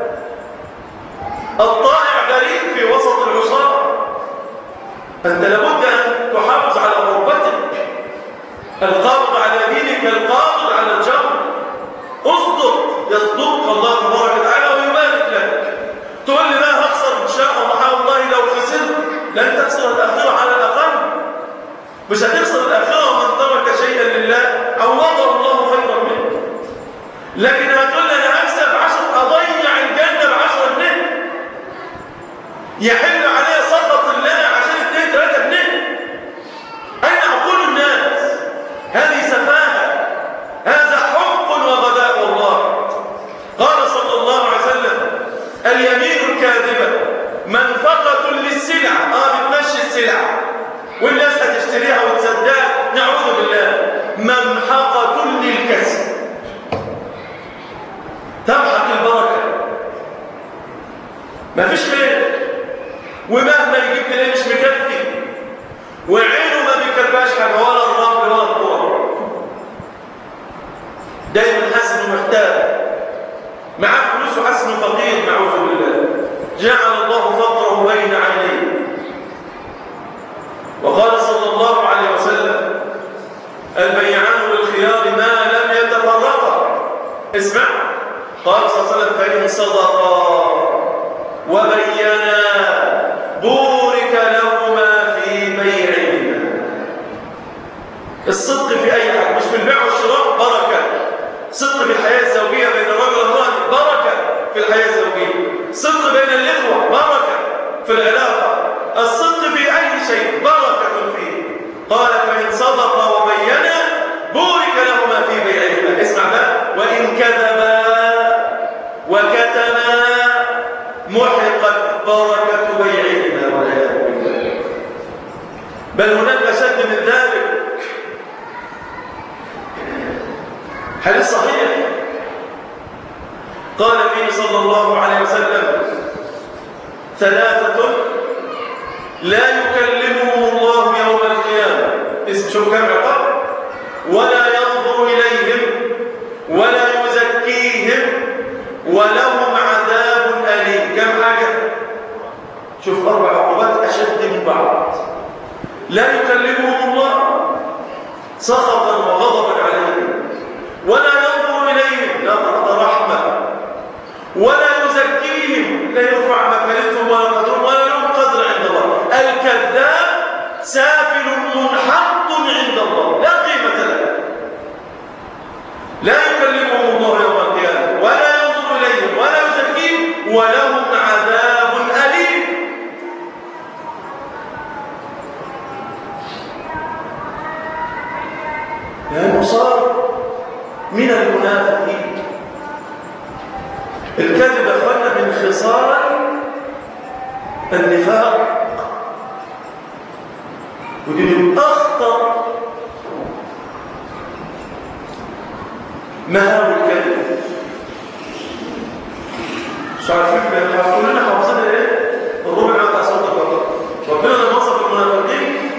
الطائع غريب في وسط العصاة. أنت لابد أن تحافظ على غربتك. القابض على دينك القابض على الجمر. اصدق يصدق الله تبارك وتعالى ويبارك لك. تقول لي ما هخسر إن شاء الله، والله لو خسرت لن تخسر الآخرة على الأقل. مش هتخسر الآخرة ومن ترك شيئا لله عوضه الله خيرا منه. لكن هتقول لي أنا هكسب 10، أضيع الجنة ب10 جنيه، يحل علي سخط الله عشان 2-3 جنيه. أين عقول الناس؟ هذه سفاهة، هذا حق وغداء الله. قال صلى الله عليه وسلم: اليمين الكاذبة منفقة للسلع. بتمشي السلع والناس هتشتريها وتصدقها، نعوذ بالله. ممحقة للكسب، تمحق البركة، مفيش خير، ومهما يجيب تلاقيه مش مكفي، وعينه ما بيكفاش حاجة، ولا الرمل ولا الطور، دايما حاسس انه محتاج، معاه فلوس وحاسس انه فقير، نعوذ بالله. جعل الله فقره بين عينيه. وقال صلى الله عليه وسلم: البيعان بالخيار ما لم يتفرقا. اسمع، قال صلى الله عليه وسلم: فإن صدقا وبينا بورك لهما في بيعهما. الصدق في أي حاجة، مش في البيع والشراء، بركة. صدق في الحياة الزوجية بين الرجل والمرأة، بركة في الحياة الزوجية. صدق بين الإخوة، بركة في العلاقة. الصدق في أي شيء بركة فيه. قال: فإن صدقا وبينا بورك لهما في بيعهما. اسمع بقى: وإن كذبا وكتما محقت بركة بيعهما والعياذ بالله. بل هناك أشد من ذلك. حديث صحيح قال فيه صلى الله عليه وسلم: 3 لا يكلمهم الله يوم القيامة. شوف كم عقاب: ولا ينظر إليهم ولا يزكيهم ولهم عذاب أليم. كم حاجة؟ شوف 4 عقوبات أشد من بعض. لا يكلمهم الله سخطا وغضبا عليهم، ولا ينظر إليهم نظرة رحمة، ولا يزكيهم لا يرفع مكانتهم ولا قدرهم ولا لهم قدر عند الله. الكذاب سافل منحط عند الله لا قيمة له. لا يكلمهم الله يوم القيامة ولا ينظر إليهم ولا يزكيهم ولهم عذاب أليم. لأنه صار من المنافقين. الكذب أخوانا من خصال النفاق، ودي من أخطر مهاوي الكذب. مش عارفين كلنا حافظين ايه؟ الربع بتاع صوت البقرة. ربنا لما وصف المنافقين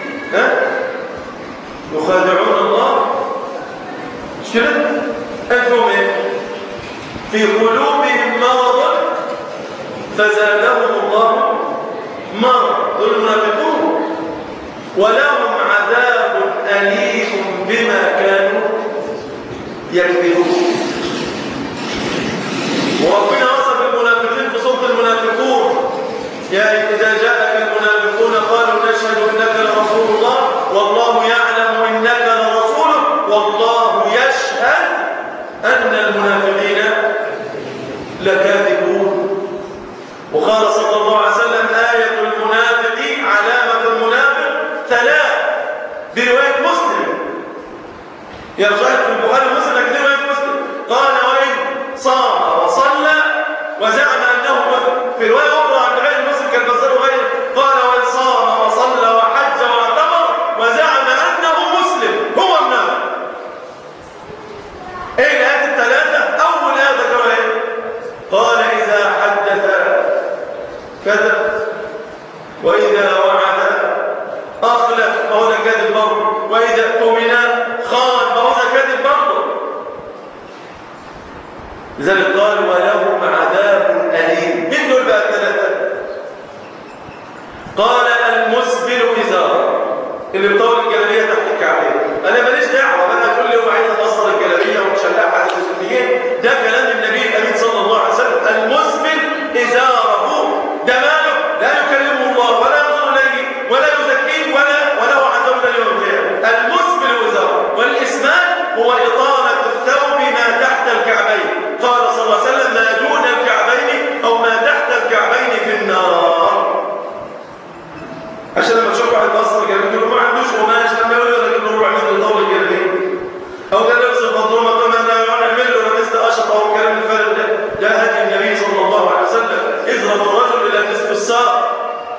يخادعون الله، مش كده؟ أنتم ايه؟ في قلوبهم مرض فزادهم الله مرض. دول المنافقون. ولهم عذاب أليم بما كانوا يكذبون. وربنا وصف المنافقين في سورة المنافقون: يا إذا جاءك المنافقون قالوا نشهد إنك لرسول الله والله يعلم إنك لرسوله والله يشهد أن المنافقين لكاذبون. وقال صلى الله عليه وسلم: آية المنافق، علامة المنافق 3. برواية مسلم، يرجع في البخاري ومسلم لكن رواية مسلم. قال: وإن صام وصلى وزعم أنه مسلم. في رواية أخرى عند غير مسلم كالبزار وغيره قال: وإن صام وصلى وحج واعتمر وزعم أنه مسلم، هو منافق. إيه الآيات ال3؟ أول آية ذكرها إيه؟ قال: إذا حدث كذب وإذا وعد أخلف. هو ده كذب برضه. وإذا اؤتمن خان، ما هو ده كذب برضه. لذلك قال ولهم عذاب أليم. من دول بقى الثلاثة؟ قال المسبل إزاره، اللي بطول الجلابية تحت الكعبين. أنا ماليش دعوة بقى كل يوم عايز أقصر الجلابية ومشلحها على المسلمين، ده كلام النبي الأمين صلى الله عليه وسلم. المسبل إزاره، ده ماله لا يكلمه الله ولا ينظر إليه ولا يزكيه وله عذاب يوم القيامة. المسبل إزاره. والإسبال هو إطالة الثوب ما تحت الكعبين. قال صلى الله عليه وسلم ما دون الكعبين أو ما تحت الكعبين في النار. عشان لما تشوف واحد بصر جلابيه يقول ما عندوش قماش، لما يقول له اجيب له روح مثل طول الجلابيه او ده لبس البنطلون كمان نعمل له مثل قشط او الكلام الفارغ ده هدي النبي صلى الله عليه وسلم. اضرب الرجل الى نصف الساق.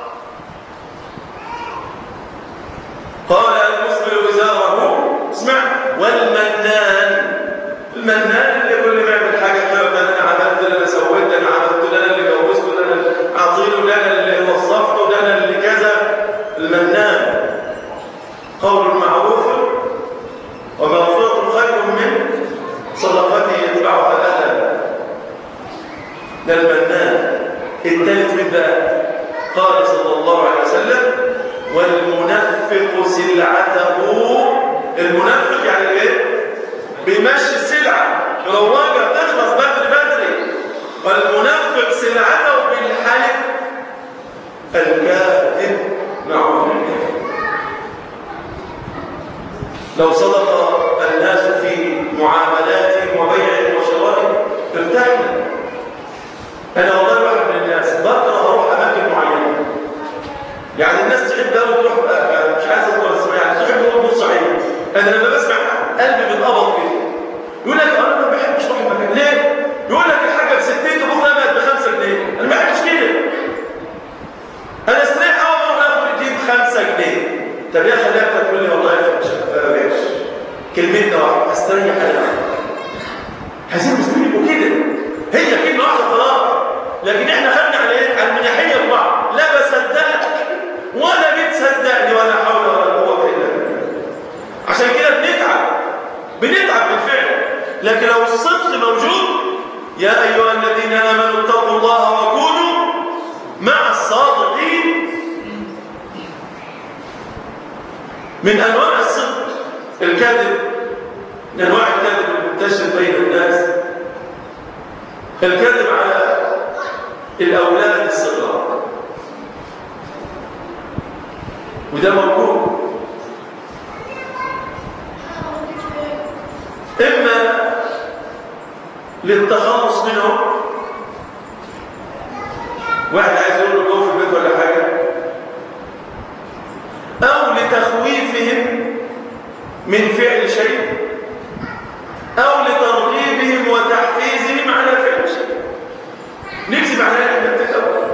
قال المسبل ازاره. اسمع. والمنان، المنان اللي كل ما يعمل حاجه كده، ده انا عملت، ده انا سويت، ده انا عملت، ده انا اللي جوزته، ده انا عطيله، ده انا اللي وظفته، ده انا اللي كذا. المنان قول معروف ومغفرة خير من صدقته يتبعها أذى. ده المنان. الثالث من ذلك قال صلى الله عليه وسلم والمنفق سلعته. المنفق يعني ايه؟ بيمشي السلعة رواجة تخلص بدري. والمنفق سلعته بالحلف. الكاذب معروف بالكذب. لو صدق الناس في معاملاتهم وبيعهم وشرائهم ارتحنا. انا والله واحد من الناس بكره اروح اماكن معينه، يعني الناس تحب قوي تروح، مش عايز اقول اسمها، يعني تحب تروح بورسعيد. انا لما بسمع قلبي بيتقبض كده. يقول لك انا ما بحبش اروح المكان. ليه؟ يقول لك الحاجه ب 60 تبقى بقت ب 5 جنيه. انا ما بحبش كده. انا استريح اول ما اخد اجيب 5 جنيه. طب يا خليها تقول لي والله يا اخي ما بقاش كلمتنا واحده استريح عليها. عايزين المسلمين يبقوا كده، هي كلمه واحده خلاص. لكن احنا خدنا على ايه؟ على المناحيه في بعض. لا بصدقك ولا بتصدقني ولا حول ولا قوه الا بالله. عشان كده بنتعب بالفعل. لكن لو الصدق موجود، يا ايها الذين امنوا اتقوا الله وكونوا مع الصادقين. من انواع الصدق الكذب، من انواع الكذب المنتشر بين الناس الكذب على الاولاد الصغار، وده موجود. اما للتخلص منهم، واحد عايز يقول له جوه في البيت ولا حاجه، او لتخويفهم من فعل شيء، او لترغيبهم وتحفيزهم على فعل شيء. نكذب على احنا التكبر.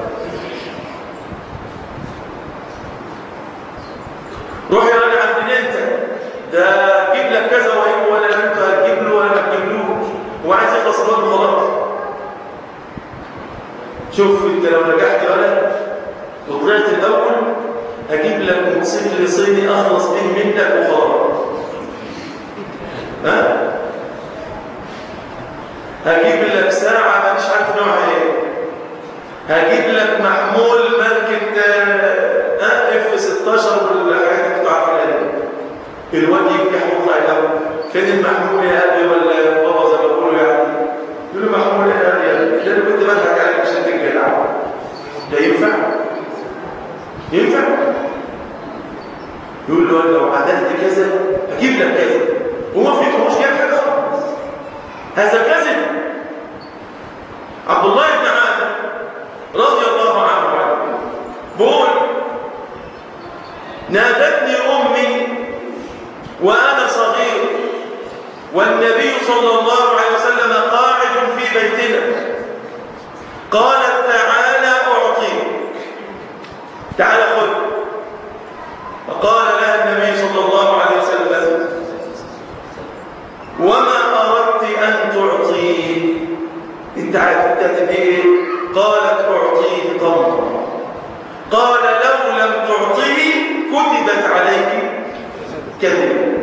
روح يا راجل عند انت ده جيب لك كذا ولا انت هتجيب له ولا ما تجيبلوش، هو عايز يخلص منه خلاص. شوف انت لو نجحت ولا وطلعت الاول هجيب لك موتوسيكل صيني اخلص به منك وخلاص. هجيب لك ساعه مش عارف نوعها ايه، هجيب لك محمول ماركه F16 والحاجات اللي انتوا عارفينها دي. الواد ينجح ويطلع الاول. فين المحمول يا ابي ولا بابا زي ما بيقولوا يعني؟ يقول له محمول يا ابي ده انا كنت بضحك عليك عشان تنجح. ده ينفع؟ ينفع؟ يقول له لو عدلت كذا اجيب لك كذا، وما فيكموش جايب حاجه خالص. هذا كذب. عبد الله بن عامر رضي الله عنه بقول نادتني امي وانا صغير والنبي صلى الله عليه وسلم قاعد في بيتنا، قالت تعالى اعطيك، تعالى خذ. فقال لها النبي صلى الله عليه وسلم وما اردت ان تعطيه؟ انت عارف انت ايه؟ قالت اعطيه تمرا. قال لو لم تعطيه كتبت عليك كذبا.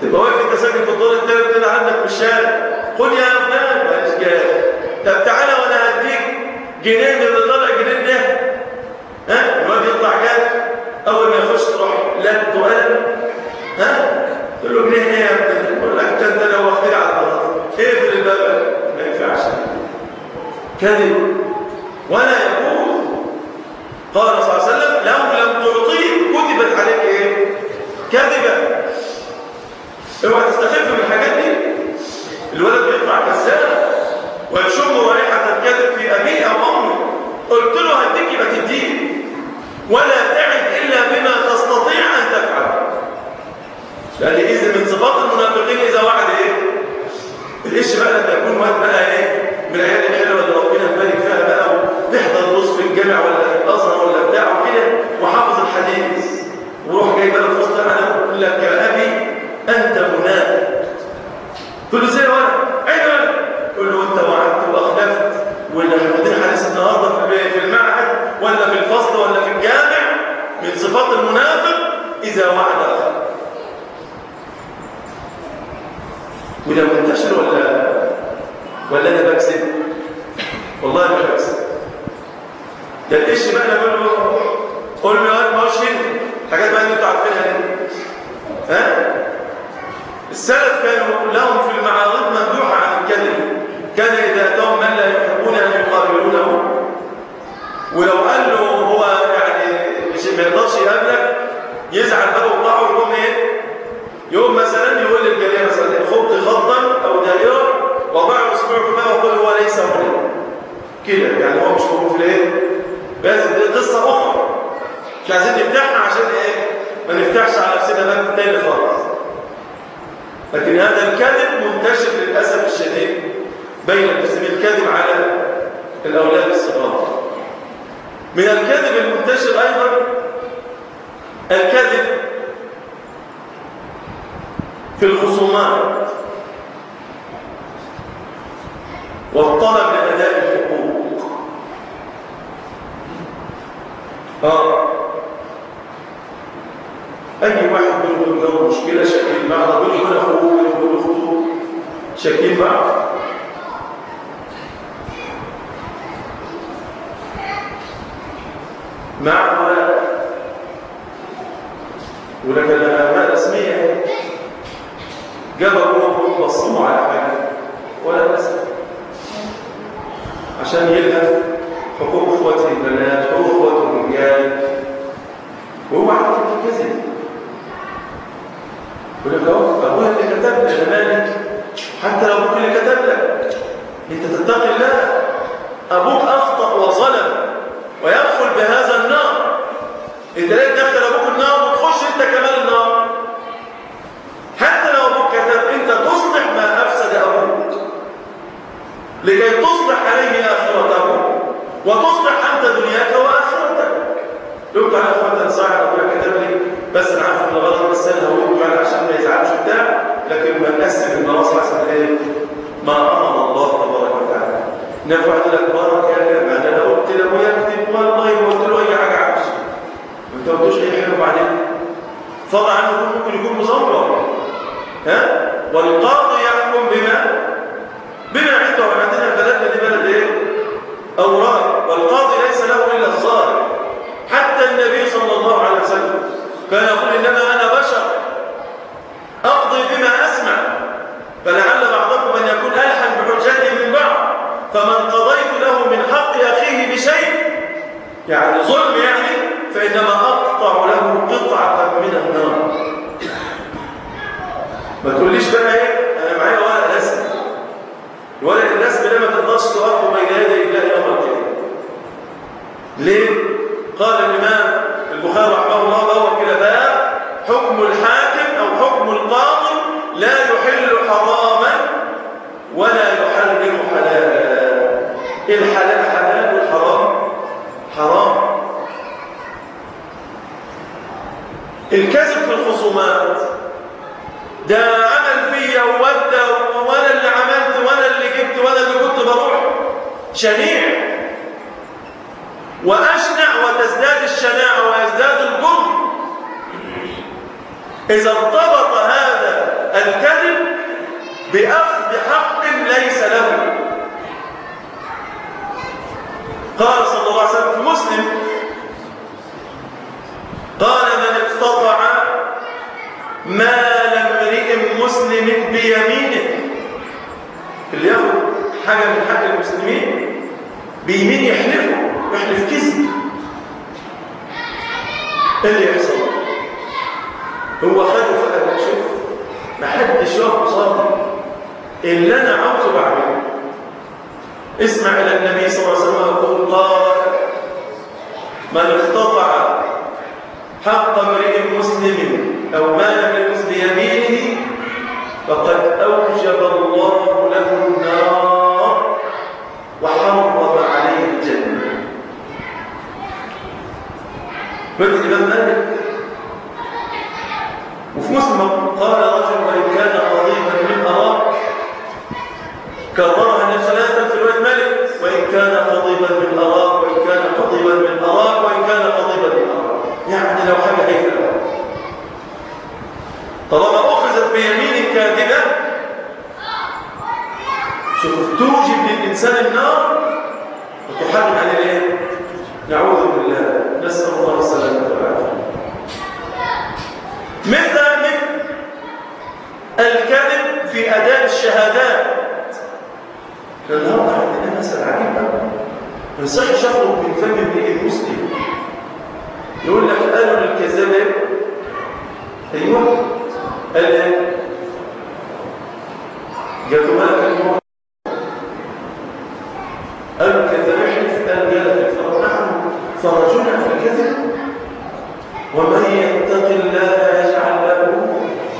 تبقى واقف انت ساكن في الدور الثالث كده عندك في الشارع، خد يا فلان ماليش جاي، طب تعالى وانا هديك جنيه من اللي طالع جنيه ده. ها الواد يطلع جاي اول ما يخش تروح لك وقلم، ها تقول له جنيه ايه يا ابني؟ يقول لك انت لو واخدني على الغلط اقفل الباب. ما ينفعش كذب ولا يقول. قال صلى الله عليه وسلم لو لم تعطيه كتبت عليك ايه؟ كذبا. اوعى تستخف من الحاجات دي. الولد بيطلع كذاب ويشم رائحه الكذب في ابيه او امه، قلت له هديك يبقى تديه، ولا تعد الا بما تستطيع ان تفعل. لان اذا من صفات المنافقين اذا وعد ايه؟ القش بقى لما يكون واد بقى ايه؟ من العيال الحلوه اللي ربنا مبارك فيها بقى وتحضر دروس في الجامع ولا في الازهر ولا بتاع وكده وحافظ الحديث، وروح جاي بقى في وسط انا اقول لك يا ابي انت منافق. تقول له ازاي وانا؟ عيب انا. قول له انت وعدت واخلفت، واللي حافظين حديث النهارده في المعهد ولا في الفصل ولا في الجامع من صفات المنافق اذا وعد اخلف. وده منتشر ولا انا بكذب؟ والله ما بكذب. ده القش بقى انا بقول له قول له يا ما هوش هنا حاجات بقى اللي انتوا عارفينها دي. ها السلف كانوا لهم في المعارض ممدوحه عن الكذب. كان اذا اتاهم من لا يحبون ان يقابلونه، ولو قال له هو يعني مش ما يقدرش يقابلك يزعل بقى ويطلعه ويقوم ايه؟ يوم مثلا يقول للجاريه مثلا خط خطا او دائره وضعوا اسبوعك فيها وقل هو ليس هنا كده، يعني هو مش موجود في الايه؟ بس دي قصه اخرى مش عايزين نفتحها عشان ايه؟ ما نفتحش على نفسنا باب تاني خالص. لكن هذا الكذب منتشر للاسف الشديد بين المسلمين، الكذب على الاولاد الصغار. من الكذب المنتشر ايضا الكذب في الخصومات والطلب لأداء الحقوق. أي واحد بينهم له مشكلة شاكين بعض، بينهم أخوه بينهم أخته شاكين بعض، مع ولكن الآباء الرسمية جابوا بصموا على حاجة ولا بس عشان يلهف حقوق اخوته البنات حقوق اخوته الرجال، وهو عارف الكذب. يقول لك ابويا اللي كتب لك ده مالك، حتى لو ابوك اللي كتب لك انت تتقي الله. ابوك اخطا وظلم ويدخل بهذا النار، انت ليه تدخل ابوك النار وتخش انت كمان النار؟ حتى لو ابوك كتب انت تصلح ما افسد ابوك لكي تصلح عليه اخرته وتصلح انت دنياك واخرتك. لو تعالى اخواتنا صاحب ابويا كتب لي بس انا عارف ان غلط بس انا هقول له عشان ما يزعلش بتاع، لكن ما نقسم المناصب عشان ايه؟ ما امر الله تبارك وتعالى. نفع لك بارك يا جماعه انا قلت لابويا اكتب والله قلت له اي حاجه عكس انت ما قلتوش اي حلو بعدين طبعا عنه ممكن يكون مزور. ها والقاضي يحكم بما عنده. عندنا بلدنا دي بلد ايه؟ اوراق، والقاضي ليس له الا الظاهر. حتى النبي صلى الله عليه وسلم كان يقول انما انا بشر اقضي بما اسمع، فلعل بعضكم ان يكون الحن بحجته من بعض، فمن قضيت له من حق اخيه بشيء يعني ظلم يعني فانما اقطع له قطعه من النار. ما تقوليش بقى ايه انا معايا ورق رسمي، ورق الرسم ده ما تقدرش توقفه بين يدي الله يوم القيامه. ليه؟ قال الامام البخاري رحمه الله وهو كده باب حكم الحاكم او حكم القاضي لا يحل حراما ولا يحرم حلالا. الحلال حلال والحرام حرام. الكذب في الخصومات ده عمل فيا وودى وانا اللي عملت وانا اللي جبت وانا اللي كنت بروح، شنيع واشنع وتزداد الشناعه ويزداد الجرم. اذا ارتبط هذا الكذب بأخذ حق ليس له. قال صلى الله عليه وسلم في مسلم، قال من اقتطع مال امرئ مسلم بيمينه، اللي ياخد حاجة من حق المسلمين بيمين يحلف كذب، اللي يحصل هو خده فقال شوف ما حدش يقف قصادي اللي انا عاوزه بعمله. اسمع الى النبي صلى الله عليه وسلم يقول قال من اقتطع حق امرئ مسلم او مال امرئ مسلم بيمينه فقد اوجب الله له النار وحرم عليه الجنه. بدأ الإمام مالك وفي مسلم قال رجل وإن كان قضيبا من أراك، كررها النبي صلى الله عليه وسلم في رواية مالك وإن كان قضيبا من أراك وإن كان قضيبا من أراك وإن كان قضيبا من أراك، يعني لو حاجة هيفا طالما أخذت بيمين كاذبة شوف توجب للإنسان النار وتحرم عليه الايه؟ نعوذ بالله، نسأل الله السلامة والعافية. مثل الكذب في أداء الشهادات. النهارده عندنا مثل عجيب قوي ما يصحش يخرج من فم امرئ مسلم يقول لك قالوا للكذاب ايوه قال ايه؟ جاتوا ملك الموت قالوا الكذاب احلف قال جلد فرجعنا فرجونا في الكذب ومن يتق الله يجعل له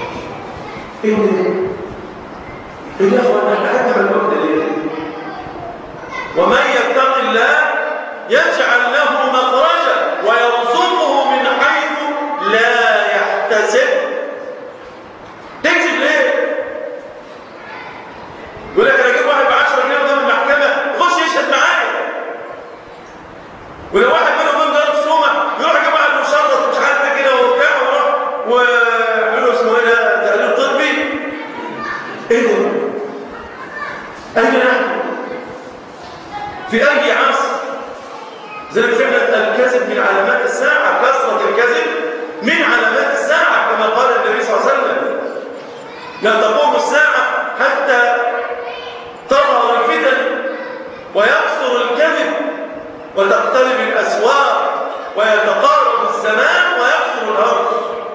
ايه يا اخوانا احنا حتى بالوقت ليه؟ ومن يتق الله يجعل له مخرجا ويرزقه من حيث لا يحتسب. تكذب ليه؟ يقول لك انا اجيب واحد ب10 جنيه قدام المحكمه يخش يشهد معايا، ولو واحد منهم من دار السومه يروح يجيب واحد مشرط مش عارف ايه كده وبتاع ويعملوا اسمه ايه ده تقليل طبي. ايه ده؟ اين نحن؟ في اي عصر؟ زي ما فعلا الكذب من علامات الساعه، كثره الكذب من علامات الساعه كما قال النبي صلى الله عليه وسلم لا تقوم الساعه حتى تظهر الفتن ويكثر الكذب وتقترب الاسواق ويتقارب الزمان ويكثر الهرج.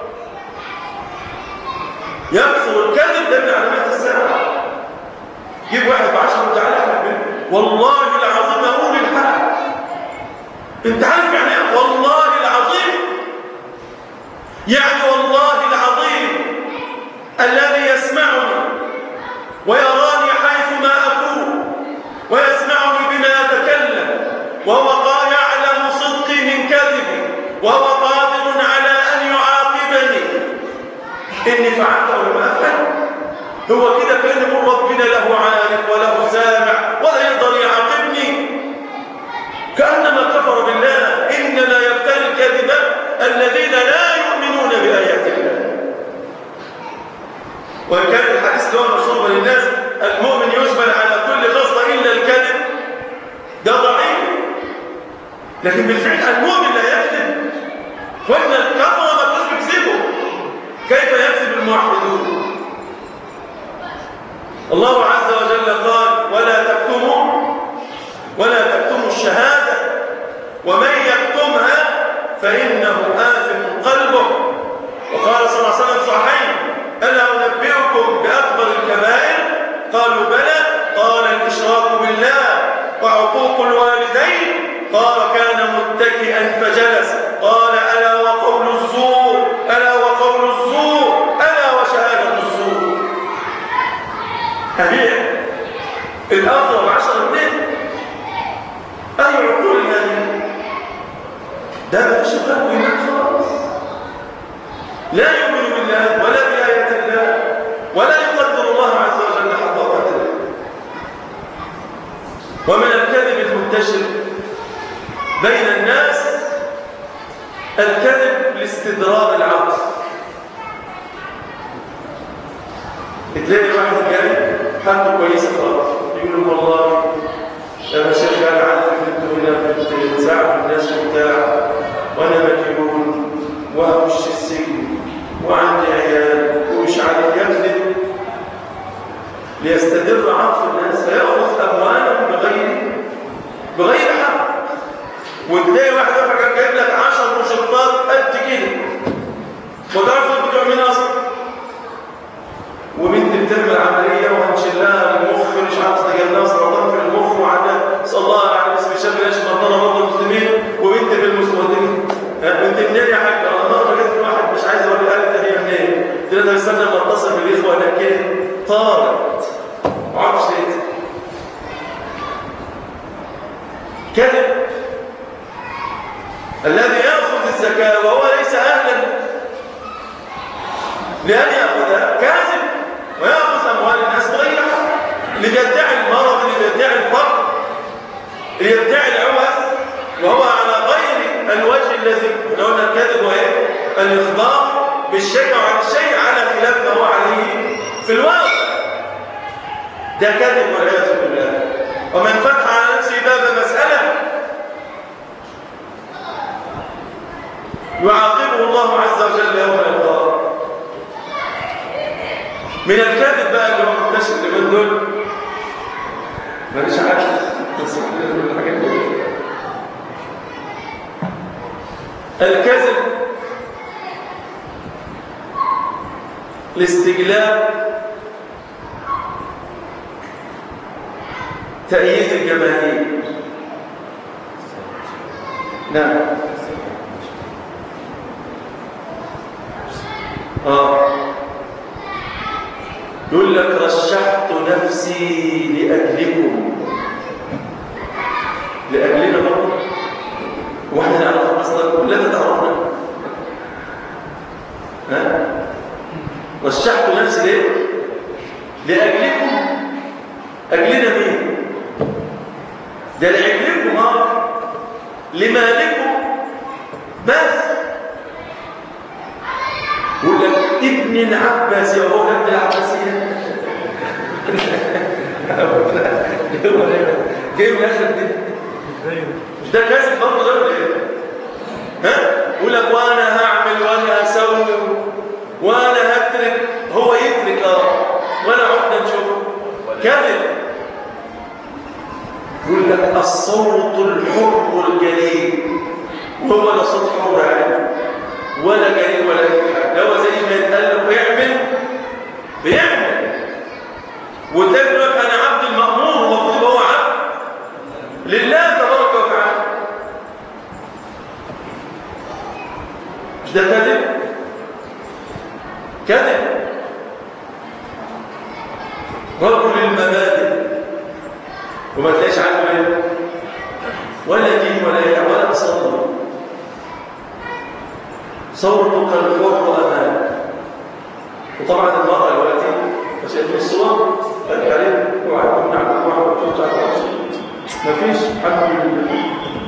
يكثر الكذب ده من علامات الساعه. جيب واحد ب10 وتعالى احلف منه والله العظيم اقول الحق. انت عارف يعني ايه والله العظيم؟ يعني والله العظيم الذي يسمعني ويراني حيثما اكون ويسمعني بما اتكلم وهو يعلم صدقي من كذبي وهو قادر على ان يعاقبني اني فعلت او لم افعل. هو كده كان يقول ربنا له عارف وله سامع ولا يقدر يعاقبني؟ كأنما كفر بالله. إنما يفتري الكذب الذين لا يؤمنون بآيات الله. وإن كان الحديث ده مشهور للناس المؤمن يجبل على كل خصلة إلا الكذب، ده ضعيف. لكن بالفعل المؤمن لا يكذب، وإن الكفر ما كنتش بيكذبوا. كيف يكذب الموحدون؟ الله عز وجل قال ولا تكتموا الشهادة ومن يكتمها فإنه آثم قلبه. وقال صلى الله عليه وسلم صحيح ألا أنبئكم بأكبر الكبائر؟ قالوا بلى. قال الإشراك بالله وعقوق الوالدين. قال كان متكئا فجلس. قال ألا وقول الزور ألا وقول الزور ألا وشهادة الزور. هذه الأفضل 10 جنيه. أي عقول هذه؟ ده ما فيش قلب إيمان خالص، لا يؤمن بالله ولا بآية الله ولا يقدر الله عز وجل حق قدره. ومن الكذب المنتشر بين الناس الكذب لاستدراء العقل. تلاقي واحد جاي حالته كويسه خالص يقول له والله يا شيخ انا عارف ان انتوا هنا بتساعدوا الناس وبتاع وانا مجنون واخش السجن وعندي عيال ومش عارف يكذب ليستدر عطف الناس فياخذ اموالهم بغير حق. وتلاقي واحد فجاه جايب لك 10 مشطات قد كده وتعرف بتوع مين اصلا، وبنت بتعمل عمليه وهنشيل لها المخ مش عارف تجيب لها سرطان في المخ وعندها نسال الله يعني بس مش عارف ليش مرضى برضه المسلمين وبنت في المسلمين. بنت منين يا حاج؟ النهارده جت واحد مش عايز اوريها لك هي منين؟ قلت لها استنى لما اتصل بالاسبوع لكن طارت ما اعرفش ليه. كذب الذي ياخذ الزكاه وهو ليس اهلا لان ياخذها كاذب وياخذ اموال الناس بغير حق، اللي يدعي المرض، اللي يدعي الفقر، اللي يدعي العوز وهو على غير الوجه الذي لو ان الكذب هو ايه؟ الاخبار بالشيء عن الشيء على خلاف ما هو عليه في الواقع. ده كذب والعياذ بالله. ومن فتح على نفسه باب مسألة يعاقبه الله عز وجل يوم القيامة. من الكذب بقى اللي هو منتشر اليومين دول ماليش عارف الكذب لاستجلاب تأييد الجماهير. نعم يقول لك رشحت نفسي لأجلكم، لأجلنا برضه واحنا نعرف اصلا لا تتعرفنا. رشحت نفسي ليه؟ لأجلكم. أجلنا مين؟ ده لأجلكم لمالكم بس. يقول لك ابن العباس يا هو ابن العباسية جاي من اخر دي مش ده كاسب برضه ده ولا ايه؟ يقول لك وانا هعمل وانا هسوي وانا هترك، هو يترك ولا عدنا نشوفه كذب. يقول لك الصوت الحر الجليل وهو لا صوت حر يعني ولا جليل ولا حاجه، هو زي ما يتقال له بيعمل وتلاقي لك انا عبد المأمور المفروض يبقى هو عبد لله تبارك وتعالى. مش ده كذب؟ كذب رجل المبادئ وما تلاقيش عنه ايه ولا دين ولا تصور. صورتك الحر امامك. وطبعا المرأة دلوقتي شايفين الصور قال عليه اوعى تكون عندك واحد وتقطع راسه مفيش الحمد لله.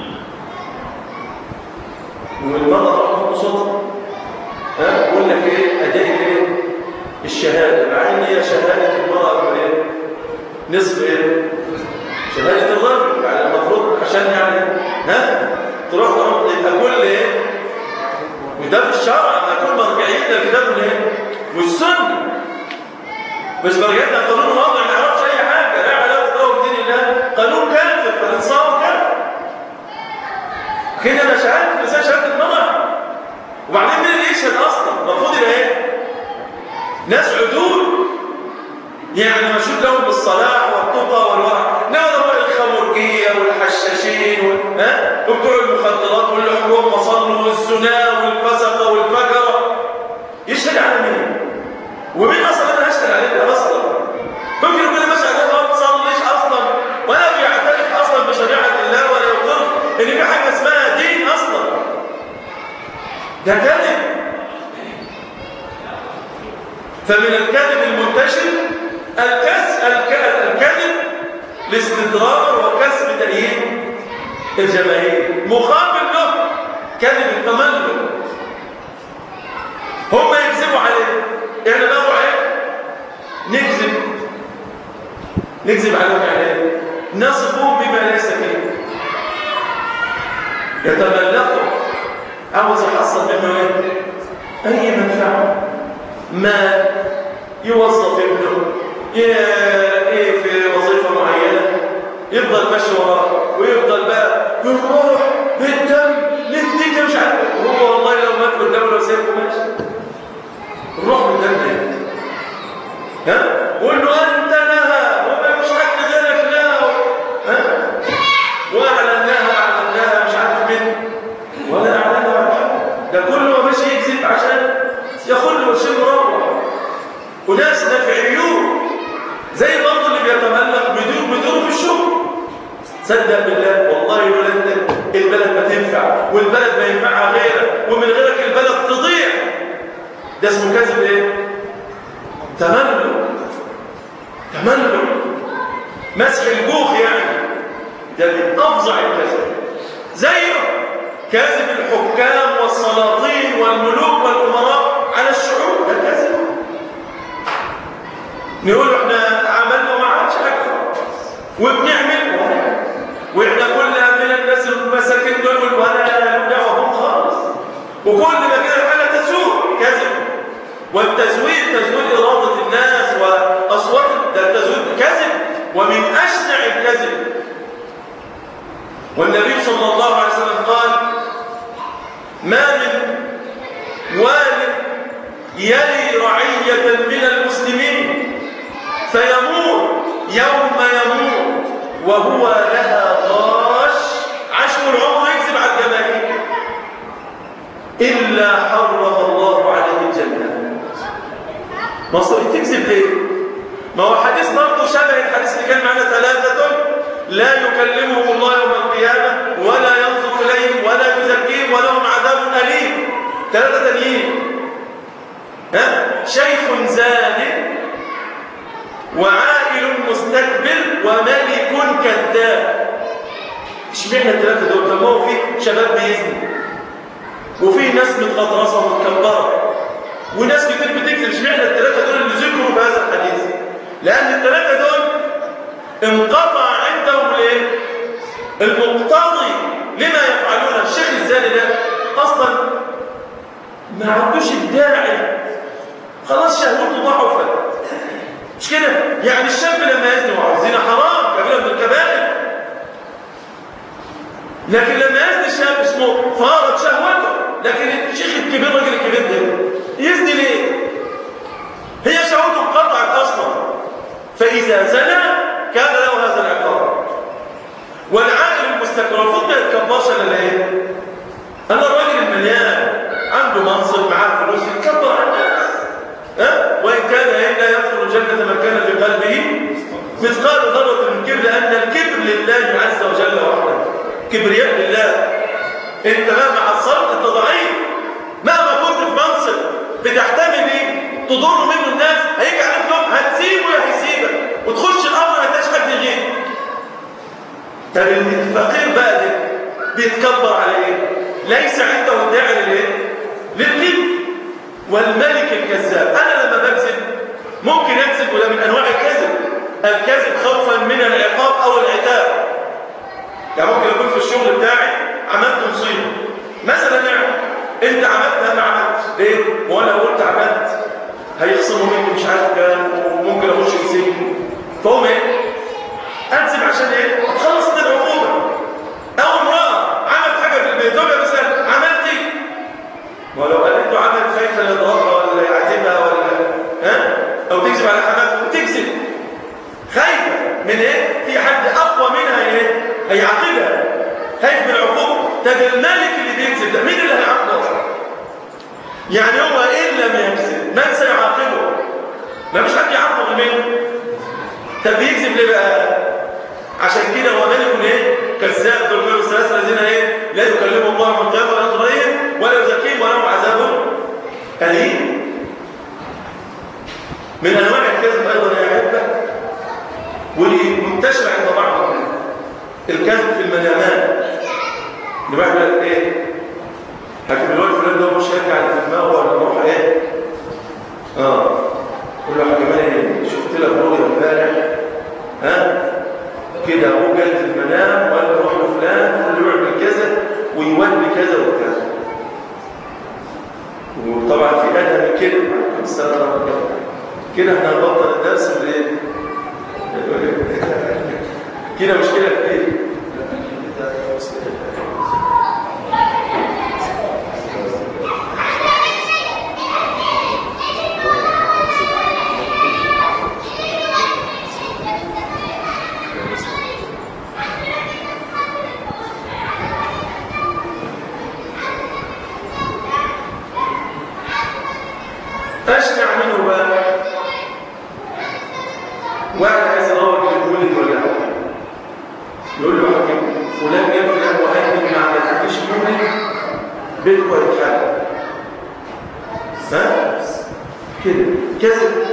والمرأة تحط صوتها يقول لك ايه اداء ايه الشهاده مع ان هي شهاده المرأة ايه نصف ايه شهاده الرجل يعني المفروض عشان يعني تروح يبقى كل ايه وده في الشرع ما كل مرجعيتنا الكتاب الايه والسنه مش مرجعيتنا قانون وضع ما يعرفش اي حاجه لا علاقه له بدين الله قانون كافر فالانصاف كافر كده. انا شهاده ازاي شهاده المرأة وبعدين مين اللي يشهد اصلا؟ المفروض يبقى ايه ناس عدول يعني مشهود لهم بالصلاح والتقى والورع. نقدر بقى الخمرجيه والحشاشين وبتوع المخدرات واللي حكومه مصلوا والزنا والفسقه والفجره يشهد على مين؟ ومين اصلا انا هشهد عليها اصلا؟ ممكن يكون مشهد ما بتصليش اصلا ولا بيعترف اصلا بشريعه الله ولا يقر ان في حاجه اسمها دين اصلا. ده كذب. فمن الكذب المنتشر الكذب لاستدرار وكسب تأييد الجماهير. مقابل له كذب التملك هم يكذبوا عليه احنا نقول عليه نصفه بما ليس فيه، يتملقه، عاوز يحصل منه اي منفعه، مال، يوظف ابنه في وظيفه معينه، يفضل ماشي وراه ويفضل بقى يروح بالدم للدنيا مش عارف. هو والله لو مات قدامه لو سيبه ماشي، الروح بالدم ها، قول له انت لها وما مش حد غيرك لا، ها، واعلناها مش عارف مين ولا اعلنها ولا حد، ده كله ماشي يكذب عشان ياخد له شيء مروح. وناس نافعيون زي برضه اللي بيتملق بدور في الشغل. صدق بالله والله لولا انت البلد ما تنفع، والبلد ما ينفعها غيرك، ومن غيرك البلد تضيع. ده اسمه كذب تملق، مسح الجوخ يعني، ده من افظع الكذب. زيه كذب الحكام والسلاطين والملوك والامراء على الشعوب، ده كذب. نقول احنا عملنا ما عادش حاجه وبنعمل، واحنا كل من الناس المساكين دول ولا دعوه خالص، وكل ما كده حاجه تسوء كذب. والتزويد تزويد اراده الناس واصوات، ده التزويد كذب ومن اشنع الكذب. والنبي صلى الله عليه وسلم قال: ما من والد يلي رعيه من المسلمين فيموت يوم يموت وهو لها غاش عشر العمر يكذب على الجماهير إلا حرم الله عليه الجنة. مصر تكذب ليه؟ ما هو حديث برضه شبه الحديث اللي كان معنا: ثلاثة لا يكلمهم الله يوم القيامة ولا ينظر إليهم ولا يزكيهم ولهم عذاب أليم. ثلاثة تانيين: شيخ زاني وعائل مستكبر وملك كذاب. اشمعنى الثلاثه دول؟ طب ما هو في شباب بيزني وفي ناس متغطرسه ومتكبره وناس كتير بتكذب. اشمعنى الثلاثه دول اللي ذكروا في هذا الحديث؟ لان الثلاثه دول انقطع عندهم المقتضي لما يفعلون. الشيخ الزاني ده اصلا ما عندوش الداعي، خلاص شهوته ضعفت، مش كده؟ يعني الشاب لما يزني وعاوزين حرام كبيرة من الكبائر، لكن لما يزني شاب اسمه فارط شهوته. لكن الشيخ الكبير الراجل الكبير ده يزني ليه؟ هي شهوته انقطعت اصلا، فاذا زنى كان له هذا العقاب. والعاقل المستكبر المفروض ما يتكبرش الا ايه؟ انا الراجل المليان عنده منصب معاه فلوس يتكبر على الناس، وإن كان لا يدخل الجنة من كان في قلبه مثقال ذرة من كبر، لأن الكبر لله عز وجل وحده، كبرياء لله. أنت مهما حصلت أنت ضعيف، مهما كنت في منصب بتحتمي بيه تضر منه الناس، هيجي عليك يوم هتسيبه يا هيسيبك وتخش الأمر ما تلاقيش حد يغير. طب الفقير بقى ده بيتكبر على إيه؟ ليس عنده الداعي للكبر. والملك الكذاب، أنا لما بكذب ممكن أكذب، ولا من أنواع الكذب خوفا من العقاب أو العتاب. يعني ممكن أكون في الشغل بتاعي عملت مصيبة مثلا، يعني أنت عملتها ما عملتش ليه؟ وأنا قلت عملت هيخصموا مني مش عارف كام وممكن أخش السجن، فهم أكذب عشان أتخلص من العقوبة. أو امرأة عملت حاجة في البيت زوجها مثلا عملت ولو قالت له عملت خايفة يضربها ولا يعذبها ولا أو تكذب على حماتها، وتكذب خايفة من في حد أقوى منها هيعاقبها، خايف من العقوبة. طب الملك اللي بيكذب ده مين اللي هيعاقبه؟ يعني هو إن لم يكذب من سيعاقبه؟ ما فيش حد يعاقبه منه. طب بيكذب ليه بقى؟ عشان كده هو ملك كذاب. دول كانوا الثلاثة الذين لا يكلمهم الله يوم القيامة ولا ينظر إليهم ولا يزكيهم ولهم عذاب أليم. من أنواع الكذب أيضا يا أحبة، واللي منتشر عند بعض الكذب في المنامات. اللي بعد إيه؟ حكم الوالد فلان ده مش هيرجع اللي في دماغه ولا نروح قول له يا حاج مالك شفت لك رؤيا امبارح كده ابوك يولي كذا وكذا. وطبعا في أدنى من كده كده احنا هنبطل الدرس بايه؟ كده مشكلة في ايه؟ أشنع منه بقى واحد عايز يدور بالمولد ولا حاجة، يقول له حكيم فلان جاب فلان وهني ما عملتليش مولد بيتكم هيتحل. ها؟ كده كذب.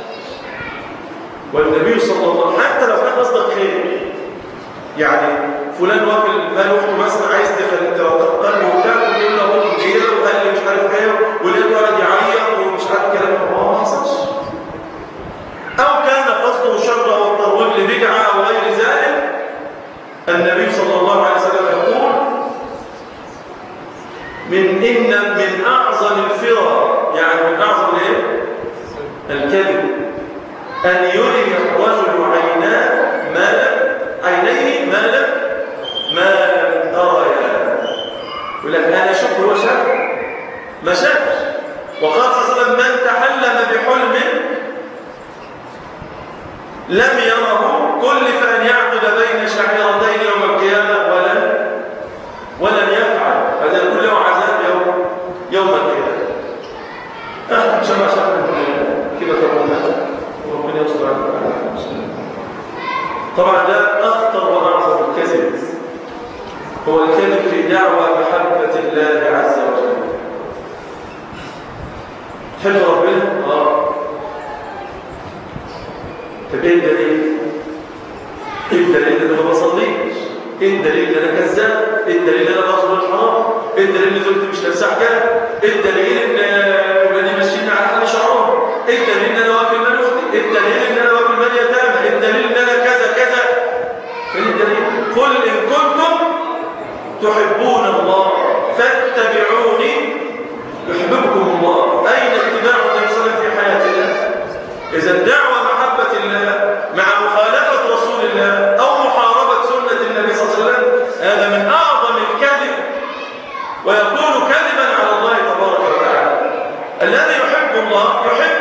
والنبي صلى الله عليه وسلم حتى لو كان قصدك خير، يعني فلان واكل مال اخته مثلا عايز تقتله وبتاع ويقول له ابوه كبير وقال لي مش عارف ايه ولقيته قاعد يعيط ومش عارف كلام ما حصلش. او كان قصده شر والترويج لبدعه او غير ذلك. النبي صلى الله عليه وسلم يقول من اعظم الفرى، يعني من اعظم الايه؟ الكذب ان يري الرجل عينيه ما لم تريا. يقول لك انا اشوف هو شاف ما شافش. وقال صلى الله عليه وسلم من تحلم بحلم لم يره كلف ان يعقد بين شعيرتين يوم القيامه ولن يفعل. هذا يقول له عذاب يوم القيامه. ان شاء الله كده تقولنا وربنا يستر علينا. طبعا ده اخطر واعظم الكذب، هو الكذب في دعوى محبه الله عز وجل. تحب ربنا؟ طب ايه الدليل؟ ايه الدليل ان انا ما بصليش؟ ايه الدليل ان انا كذاب؟ ايه الدليل ان انا باخد الحرام؟ ايه الدليل ان زوجتي مش لابسه حجاب؟ ايه الدليل ان ولادي ماشيين على حل شعرهم؟ ايه الدليل ان انا واكل مال اختي؟ ايه الدليل ان انا واكل مال يتامى؟ ايه الدليل ان انا كذا كذا؟ فين الدليل؟ قل ان كنتم تحبون الله فاتبعوني يحببكم الله. اين اتباع النبي صلى الله عليه وسلم في حياتنا؟ اذا الدعوه محبه الله مع مخالفه رسول الله او محاربه سنه النبي صلى الله عليه وسلم، هذا من اعظم الكذب، ويكون كذبا على الله تبارك وتعالى. الذي يحب الله يحب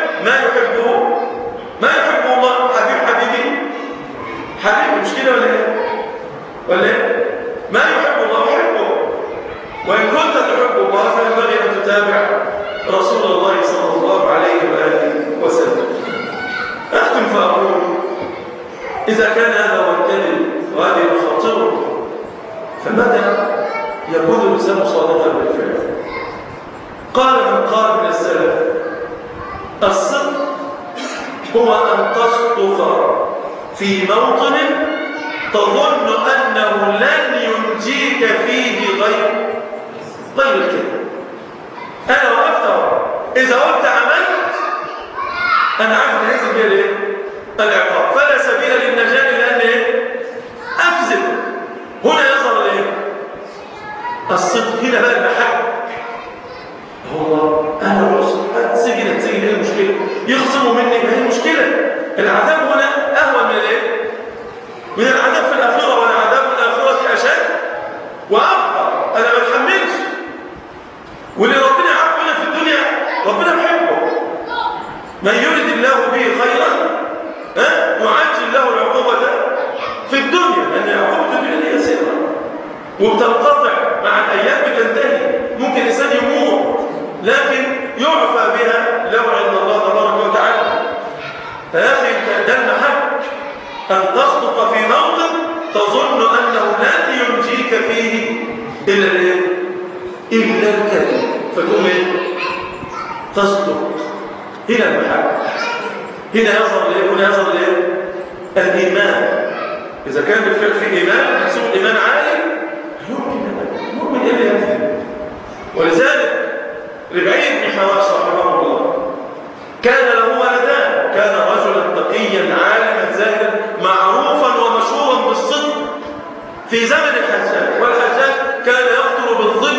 ما يحبه الله. حبيبي مش كده ولا ايه؟ ما يحب الله يحبه. وان كنت تحب الله فينبغي ان تتابع رسول الله صلى الله عليه واله وسلم. اختم فاقول اذا كان هذا هو الكذب وهذه مخاطره، فمتى يكون الانسان صادقا بالفعل؟ قال من السلف الصدق هو ان تصدق في موطن تظن انه لن ينجيك فيه غير الكذب. انا وقفت اذا قلت عملت انا عارف ان هينزل بيها الايه؟ العقاب، فلا سبيل للنجاه الا ان اكذب. هنا يظهر الايه؟ الصدق. هنا بقى المحك. هو انا سجن ايه المشكله؟ يخصموا مني، ما هي المشكله؟ العذاب هنا اهون من الايه؟ من العذاب في الاخره، والعذاب في الاخره اشد وابقى. انا ما اتحملش. واللي ربنا يعاقبنا في الدنيا ربنا بيحبه. من يرد الله به خيرا يعجل له العقوبه في الدنيا، لان عقوبه الدنيا يسيره وبتنقطع مع الايام، بتنتهي. ممكن الانسان يموت لكن يعفى بها لو عند الله تبارك وتعالى. فيا اخي ده المحك، ان تصدق في موطن تظن انه لن ينجيك فيه الا الكذب، فتقوم تصدق. هنا المحك. هنا يظهر الايمان. اذا كان بالفعل في ايمان محسوب ايمان عالي، مؤمن ايه اللي يكذب؟ ولذلك ربعي بن حواس رحمه الله كان له ولدان. كان رجلا تقيا عالما زاهدا معروفا ومشهورا بالصدق في زمن الحجاج، والحجاج كان يقتل بالظلم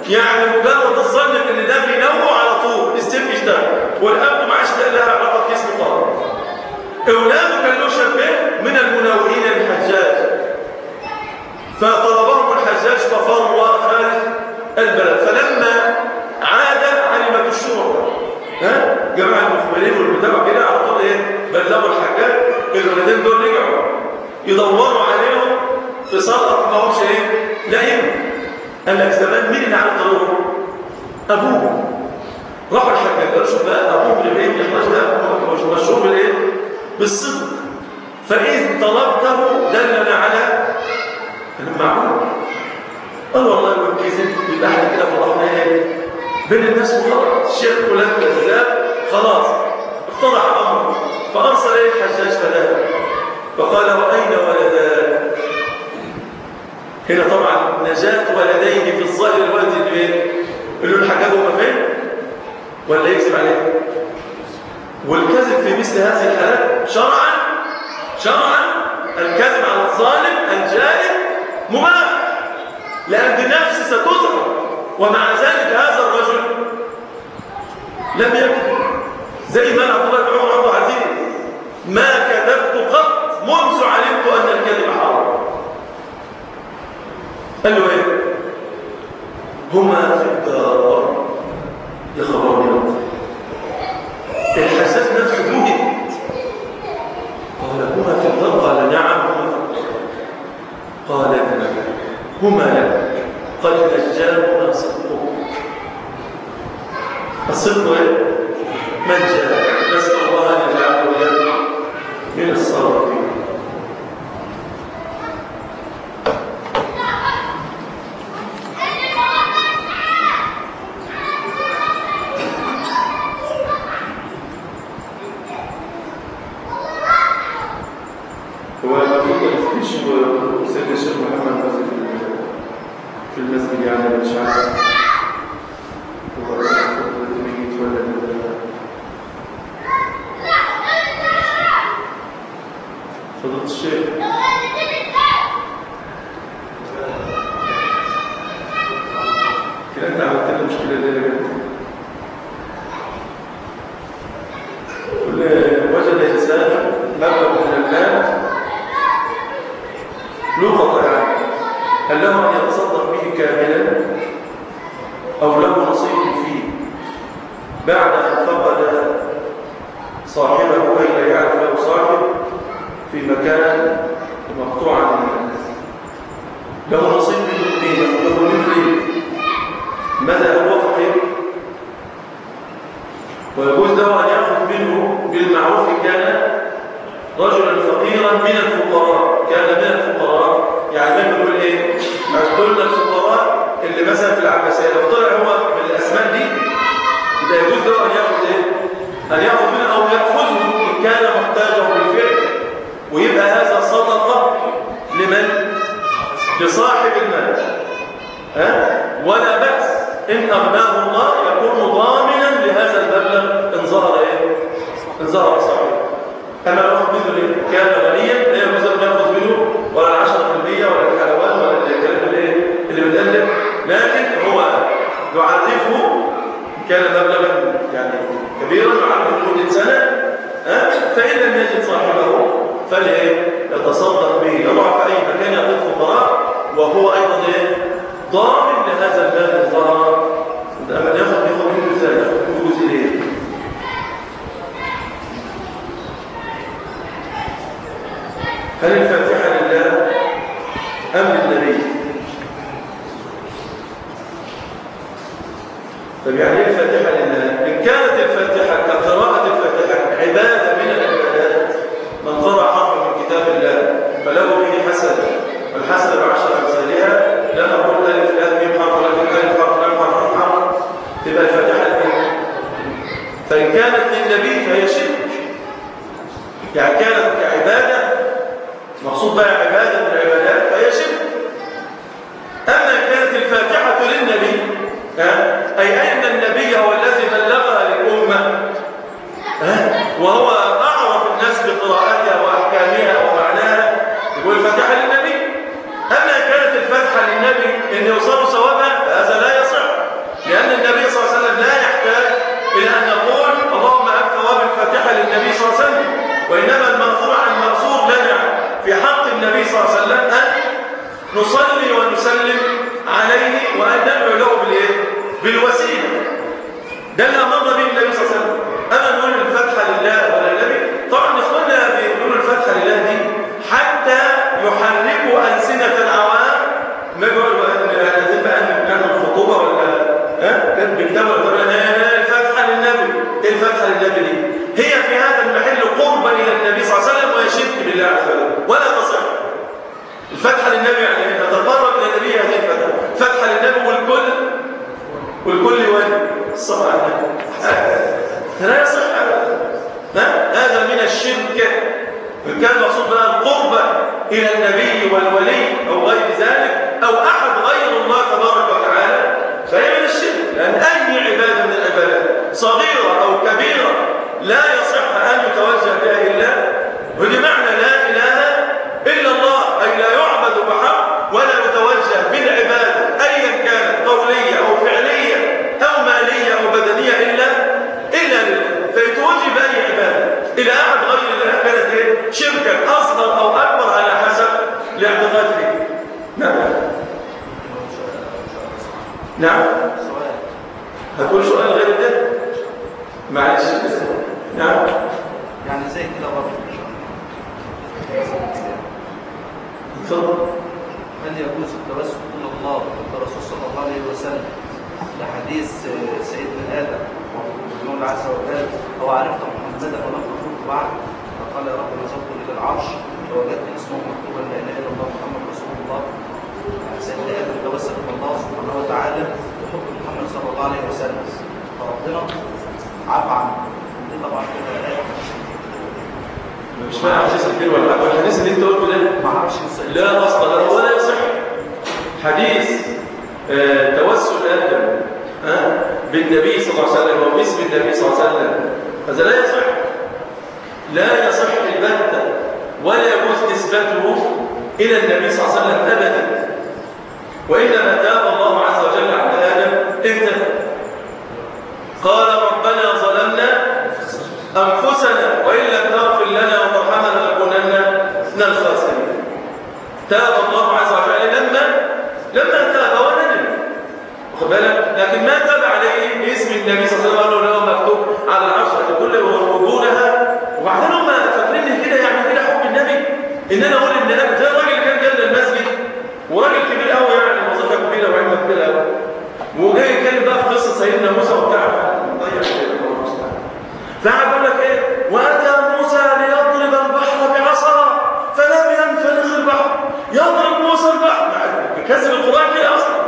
يعني مجرد الظن ان ده بينوع على طول السيف يشتغل، والأب ما عادش لها علاقة بجسمه خالص. أولاده كان له شبه من المناوئين للحجاج، فطلبهم الحجاج ففر خارج البلد. فلما عاد علمت الشرطة جمع المخبرين والبتاع كده على طول بلغوا الحجاج الولدين دول رجعوا يدوروا عليهم في سلطة ما همش لاقيهم. قال لك زمان مين اللي عارف ضرورهم؟ أبوه. راحوا الحجاج قالوا شوف بقى أبوه اللي بيجي يحتاج ده مشهور بالصدق، فإذ طلبته دلنا على المعقول. قال والله لو كذب يبقى احنا كده فضحنا بين الناس وخلاص، الشيخ فلان كذاب خلاص افتضح امره. فارسل الحجاج فذهب فقال واين ولدان؟ هنا طبعا نجاة ولدين في الظاهر الوالد اللي الحجاج هو فين ولا يكذب عليه؟ والكذب في مثل هذه الحالات شرعا الكذب على الظالم الجانب مباح، لأن النفس ستظهر، ومع ذلك هذا الرجل لم يكذب. زي ما عبد الله بن عمر عبد العزيز ما كذبت قط منذ علمت أن الكذب حرام. قال له هما في الدار يا خبر ابيض. الحساس نفسه مهد. قال هما في الدار؟ قال نعم هما في الدار. قال هما لك قد نجاهما صدقه. الصدق من جاء. نسأل الله أن يجعله من الصادقين. هو المفروض ما يفتيش سيدنا الشيخ محمد في المسجد يعني مش عارف هو ميت ولا فضيلة الشيخ كده انت عملت لنا مشكلة دي وجد إنسان مبلغ من المال لغة يعني هل له أن يتصدق به كاملا أو له نصيب فيه بعد أن فقد صاحبه كي لا يعرف له صاحب في مكان مقطوع عن الناس؟ له نصيب منه ماذا هو فقير؟ ويجوز له أن يأخذ منه بالمعروف إن كان رجلا فقيرا من الفقراء، كان من الفقراء يعني ما بيقول قلنا الفقراء اللي مثلا في العباسية لو طلع هو من الأسماء دي يبقى يجوز له أن يأخذ أن يأخذ منه أو يأخذه إن كان محتاجه بالفعل، ويبقى هذا صدقة لمن؟ لصاحب المال ولا بأس إن أغناه الله يكون ضامنا لهذا المبلغ إن ظهر صاحبه. أما لو أخذ منه كان غنيا لا يجوز أن يأخذ منه ولا 10% ولا الحلوان ولا الكلام اللي بتقلب، لكن هو يعرفه كان مبلغا يعني كبيرا يعرفه كل سنة فإن لم يجد صاحبه فليتصدق به، يضع في أي مكان يأخذ فقراء وهو أيضا ضامن لهذا المال الظاهر. أما يأخذ منه ثاني يجوز إليه. هل الفاتحة لله أم للنبي؟ طب يعني ايه الفاتحة لله؟ إن كانت الفاتحة كقراءة الفاتحة عبادة من العبادات، من قرأ حرفا من كتاب الله فله به حسنة، والحسنة ب10 أمثالها، لا نقول ألف لام ميم حرف ولكن ألف حرف لام حرف تبقى الفاتحة لله. فإن كانت للنبي فهي شرك، يعني كانت كعبادة مقصود بها عبادة من العبادات فهي شرك. أما كانت الفاتحة للنبي أي أن النبي هو الذي بلغها للأمة وهو أعرف الناس بقراءتها وأحكامها ومعناها، يقول الفاتحة للنبي. أما كانت الفاتحة للنبي إن يوصلوا ثوابها فهذا لا يصح، بالوسيلة. ده اللي أمرنا به النبي صلى الله عليه وسلم. أما نقول الفتحة لله ولا النبي، طبعا إخواننا بيقولوا الفتحة لله دي حتى يحركوا ألسنة العوام. ما بيقولوا عايزين بقى نعمل الخطوبة ولا كانت بالكتاب ولا الفتحة للنبي. إيه الفتحة للنبي دي؟ هي في هذا المحل قرب إلى النبي صلى الله عليه وسلم ويشرك بالله عز وجل ولا تصح. الفتحة للنبي يعني نتقرب إلى النبي هذه الفتحة. فتحة للنبي والكل وجه الصلاة على النبي لا يصح أبدا. هذا من الشرك. كان المقصود بقى القرب إلى النبي والولي أو غير ذلك أو أحد غير الله تبارك وتعالى فهي من الشرك. لأن أي عبادة من العبادات صغيرة أو كبيرة لا يصح أن يتوجه بها إلا وبمعنى لا إله إلا الله، أي لا يعبد بحق ولا يتوجه بالعبادة أيا كانت قولية أو فعلية أو مالية أو بدنية إلا لله. فيتوجه بأي عبادة إلى أحد غير الله كانت شركا أصغر أو أكبر على حسب الاعتقاد فيه. نعم هتقول سؤال غير ده؟ معلش. نعم يعني زي كده برضه اتفضل. هل يجوز التوسل الى الله والرسول صلى الله عليه وسلم لحديث سيدنا ادم يقول عز وجل هو عرفت محمدا ولم تكن بعد فقال يا رب نظرت الى العرش فوجدت اسمه مكتوبا لا اله الا الله محمد رسول الله. سيدنا ادم توسل الى الله سبحانه وتعالى بحب محمد صلى الله عليه وسلم فربنا عفى عنه. دي طبعا كده مش فاهم حديث كتير ولا لا. الحديث اللي انت قلته ده ما اعرفش لا اصل له ولا يصح. حديث توسل ادم بالنبي صلى الله عليه وسلم وباسم النبي صلى الله عليه وسلم هذا لا يصح. لا يصح البتة ولا يجوز نسبته الى النبي صلى الله عليه وسلم ابدا. وانما تاب الله عز وجل على ادم امتى؟ قال ربنا ظلمنا أنفسنا وإن لم تغفر لنا وترحمنا لنكونن من الخاسرين. تاب الله عز وجل لما تاب وندم واخد بالك، لكن ما تاب عليه باسم النبي صلى الله عليه وسلم له مكتوب على العرش كل وجودها. وبعدين هم فاكرين كده يعني كده حب النبي ان انا اقول ان انا زي الراجل اللي كان جنب المسجد وراجل كبير قوي يعني وظيفه كبيره وعلم كبير قوي وجاي يتكلم بقى في قصه سيدنا موسى وبتاع فقعد يقول لك ايه واتى موسى ليضرب البحر بعصا فلم ينفلق البحر. يضرب موسى البحر كذب القران كده اصلا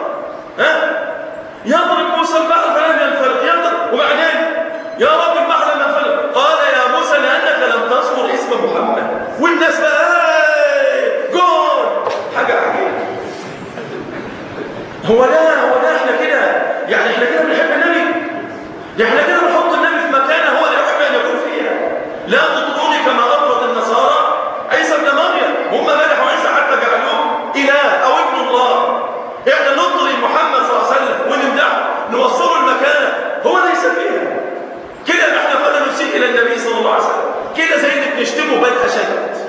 يضرب موسى البحر فلم ينفلق يضرب وبعدين يا رب البحر لم ينفلق. قال يا موسى لانك لم تذكر اسم محمد. والناس بقى جول حاجه عجيبه. هو ده احنا كده يعني احنا كده بنحب النبي. احنا كده بنحط النبي في مكانه هو اللي يحب ان يكون فيها. لا تطروني كما اطرد النصارى عيسى ابن مريم. هم مدحوا عيسى حتى جعلوه اله او ابن الله. احنا نطري محمد صلى الله عليه وسلم ونمدحه نوصله المكانه هو ليس فيها. كده احنا كنا نسيء الى النبي صلى الله عليه وسلم كده زي اللي بنشتمه بل اشد.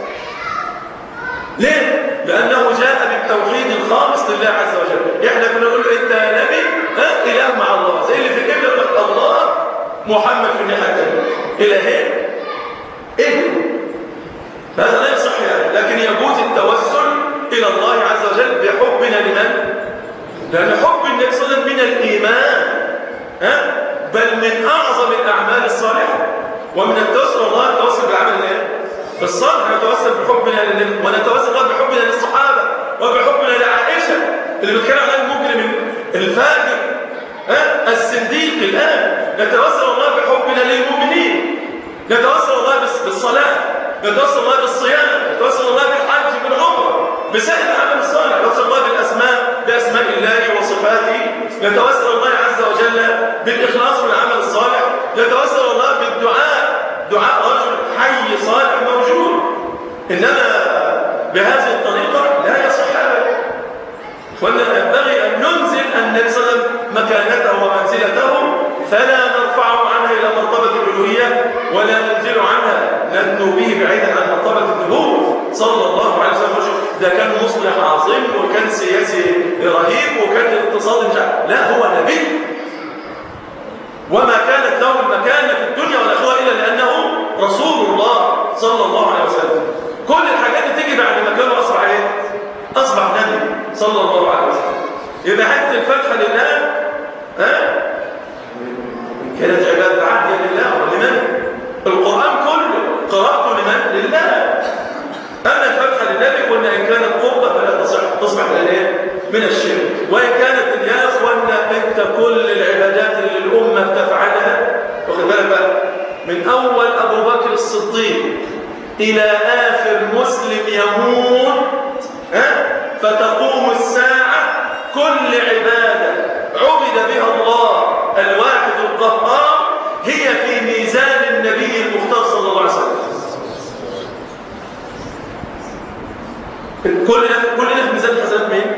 ليه؟ لانه جاء بالتوحيد الخالص لله عز وجل. احنا كنا نقول له انت يا نبي اله مع الله زي اللي في القبله الله محمد في الناحيه الثانيه الهين. ايه هذا لا يصح يعني. لكن يجوز التوسل الى الله عز وجل بحبنا لمن؟ لان حب النبي صلى الله عليه وسلم من الايمان بل من اعظم الاعمال الصالحه. ومن التوسل الله التوسل بالعمل بالصالح نتوسل بحبنا للنبي ونتوسل بحبنا للصحابه وبحبنا لعائشه اللي بتكلم عنها المجرم الفاجر الزنديق. الان نتوسل الله بحبنا للمؤمنين. نتوسل الله بالصلاه. نتوسل الله بالصيام. نتوسل الله بالحج بالعمره بسائر العمل الصالح. نتوسل الله باسماء الله وصفاته. نتوسل الله عز وجل بالاخلاص في العمل الصالح. نتوسل الله بالدعاء دعاء رجل حي صالح موجود. انما بهذه الطريقه لا يصح ابدا. ينبغي ان ننزل النبي صلى الله عليه وسلم مكانته ومنزلته فلا نرفعه عنها الى مرتبه الالوهيه ولا ننزل عنها ندنو به بعيدا عن مرتبه النبوه صلى الله عليه وسلم. ده كان مصلح عظيم وكان سياسي رهيب وكان اقتصادي مش عارف. لا هو نبي وما كانت له المكانة في الدنيا والآخرة إلا لأنه رسول الله صلى الله عليه وسلم. كل الحاجات دي تيجي بعد ما كانوا أصبح إيه؟ أصبح نبي صلى الله عليه وسلم. يبقى حتى الفتحة لله كانت عبادة عادية لله ولمن؟ القرآن كله قرأته لمن؟ لله. أما الفتحة لله قلنا إن كانت قربة فلا تصبح من الشرك. وإن كانت يا أخوانا أنت كل العبادات اللي الأمة تفعلها واخد بالك بقى من أول أبو بكر الصديق إلى آخر مسلم يموت فتقوم الساعة، كل عبادة عبد بها الله الواحد القهار هي في ميزان النبي المختار صلى الله عليه وسلم. كل ده في ميزان حسنات مين؟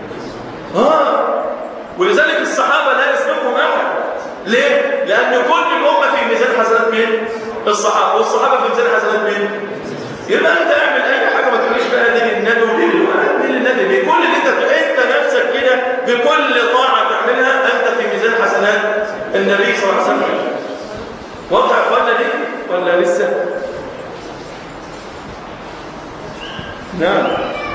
ولذلك الصحابة لا يسبقهم أحد. ليه؟ لأن كل الأمة في ميزان حسنات مين؟ الصحابة، والصحابة في ميزان حسنات مين؟ يبقى أنت اعمل أي حاجة، ما تقوليش بقى دي للنبي ودي للنبي. بكل اللي أنت نفسك كده بكل طاعة تعملها أنت في ميزان حسنات النبي صلى الله عليه وسلم. واضح يا أخوانا دي ولا لسه؟ نعم.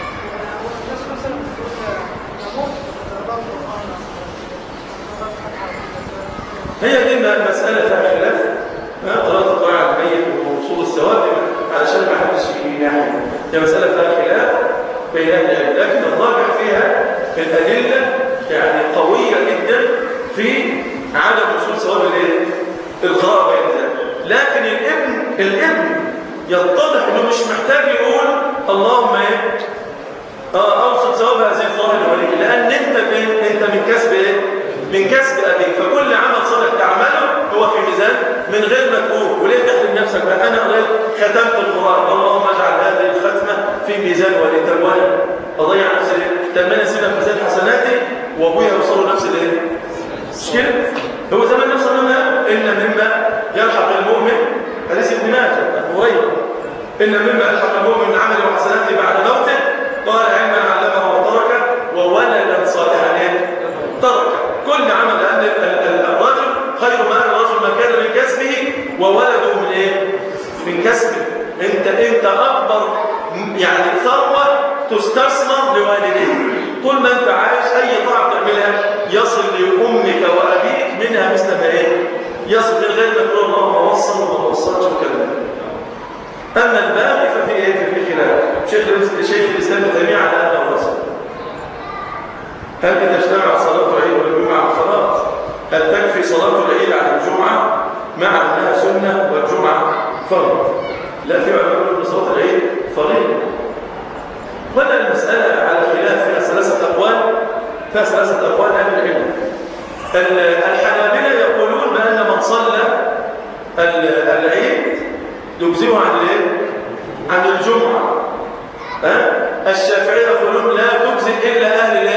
هي دي مسألة فيها خلاف قراءة القرآن على الميت ووصول الثواب علشان ما حدش في ناحية. هي مسألة فيها خلاف بين أهل العلم، لكن الراجح فيها الأدلة يعني قوية جدا في عدم وصول ثواب القراءة بين ذلك. لكن الابن يتضح انه مش محتاج يقول اللهم ايه اوصل ثواب هذه الظاهر الولي، لان انت من كسب ايه؟ من كسب ابيك. فكل عمل صالح تعمله هو في ميزان من غير ما تقول. وليه تحرم نفسك بقى؟ انا قريت ختمت القران، اللهم اجعل هذه الختمه في ميزان ولي. طب اضيع نفسي ليه؟ طب انا اسيبها في ميزان حسناتي وابويا يوصلوا نفس الايه؟ مش كده؟ هو زمان نفسه ان مما يلحق المؤمن حديث ابن ماجه ابو هريره ان مما يلحق المؤمن من عمله وحسناته بعد موته قال علما علمه وتركه وولدا صالحا تركه. كل عمل لان الرجل خير مال الرجل ما كان من كسبه وولده من ايه؟ من كسبه. انت اكبر يعني ثروه تستثمر لوالديك. طول ما انت عايش اي طاعه تعملها يصل لامك وابيك منها مثل ما ايه؟ يصل من غير ما تقول اللهم وصل وما وصلش وكذا. اما الباقي ففي ايه؟ في خلاف. شيخ الاسلام ابن تيميه على هذا الرسم. هل اذا اجتمعت صلاه العيد والجمعه خلاص هل تكفي صلاه العيد على الجمعه مع انها سنه والجمعه فرض؟ لا، في علماء يقولون صلاه العيد فريضه. ولا المساله على خلاف فيها ثلاثه اقوال اهل العلم. الحنابلة يقولون بأن من صلى العيد يجزئه عن الجمعة. الشافعية يقولون لا تجزئ إلا أهل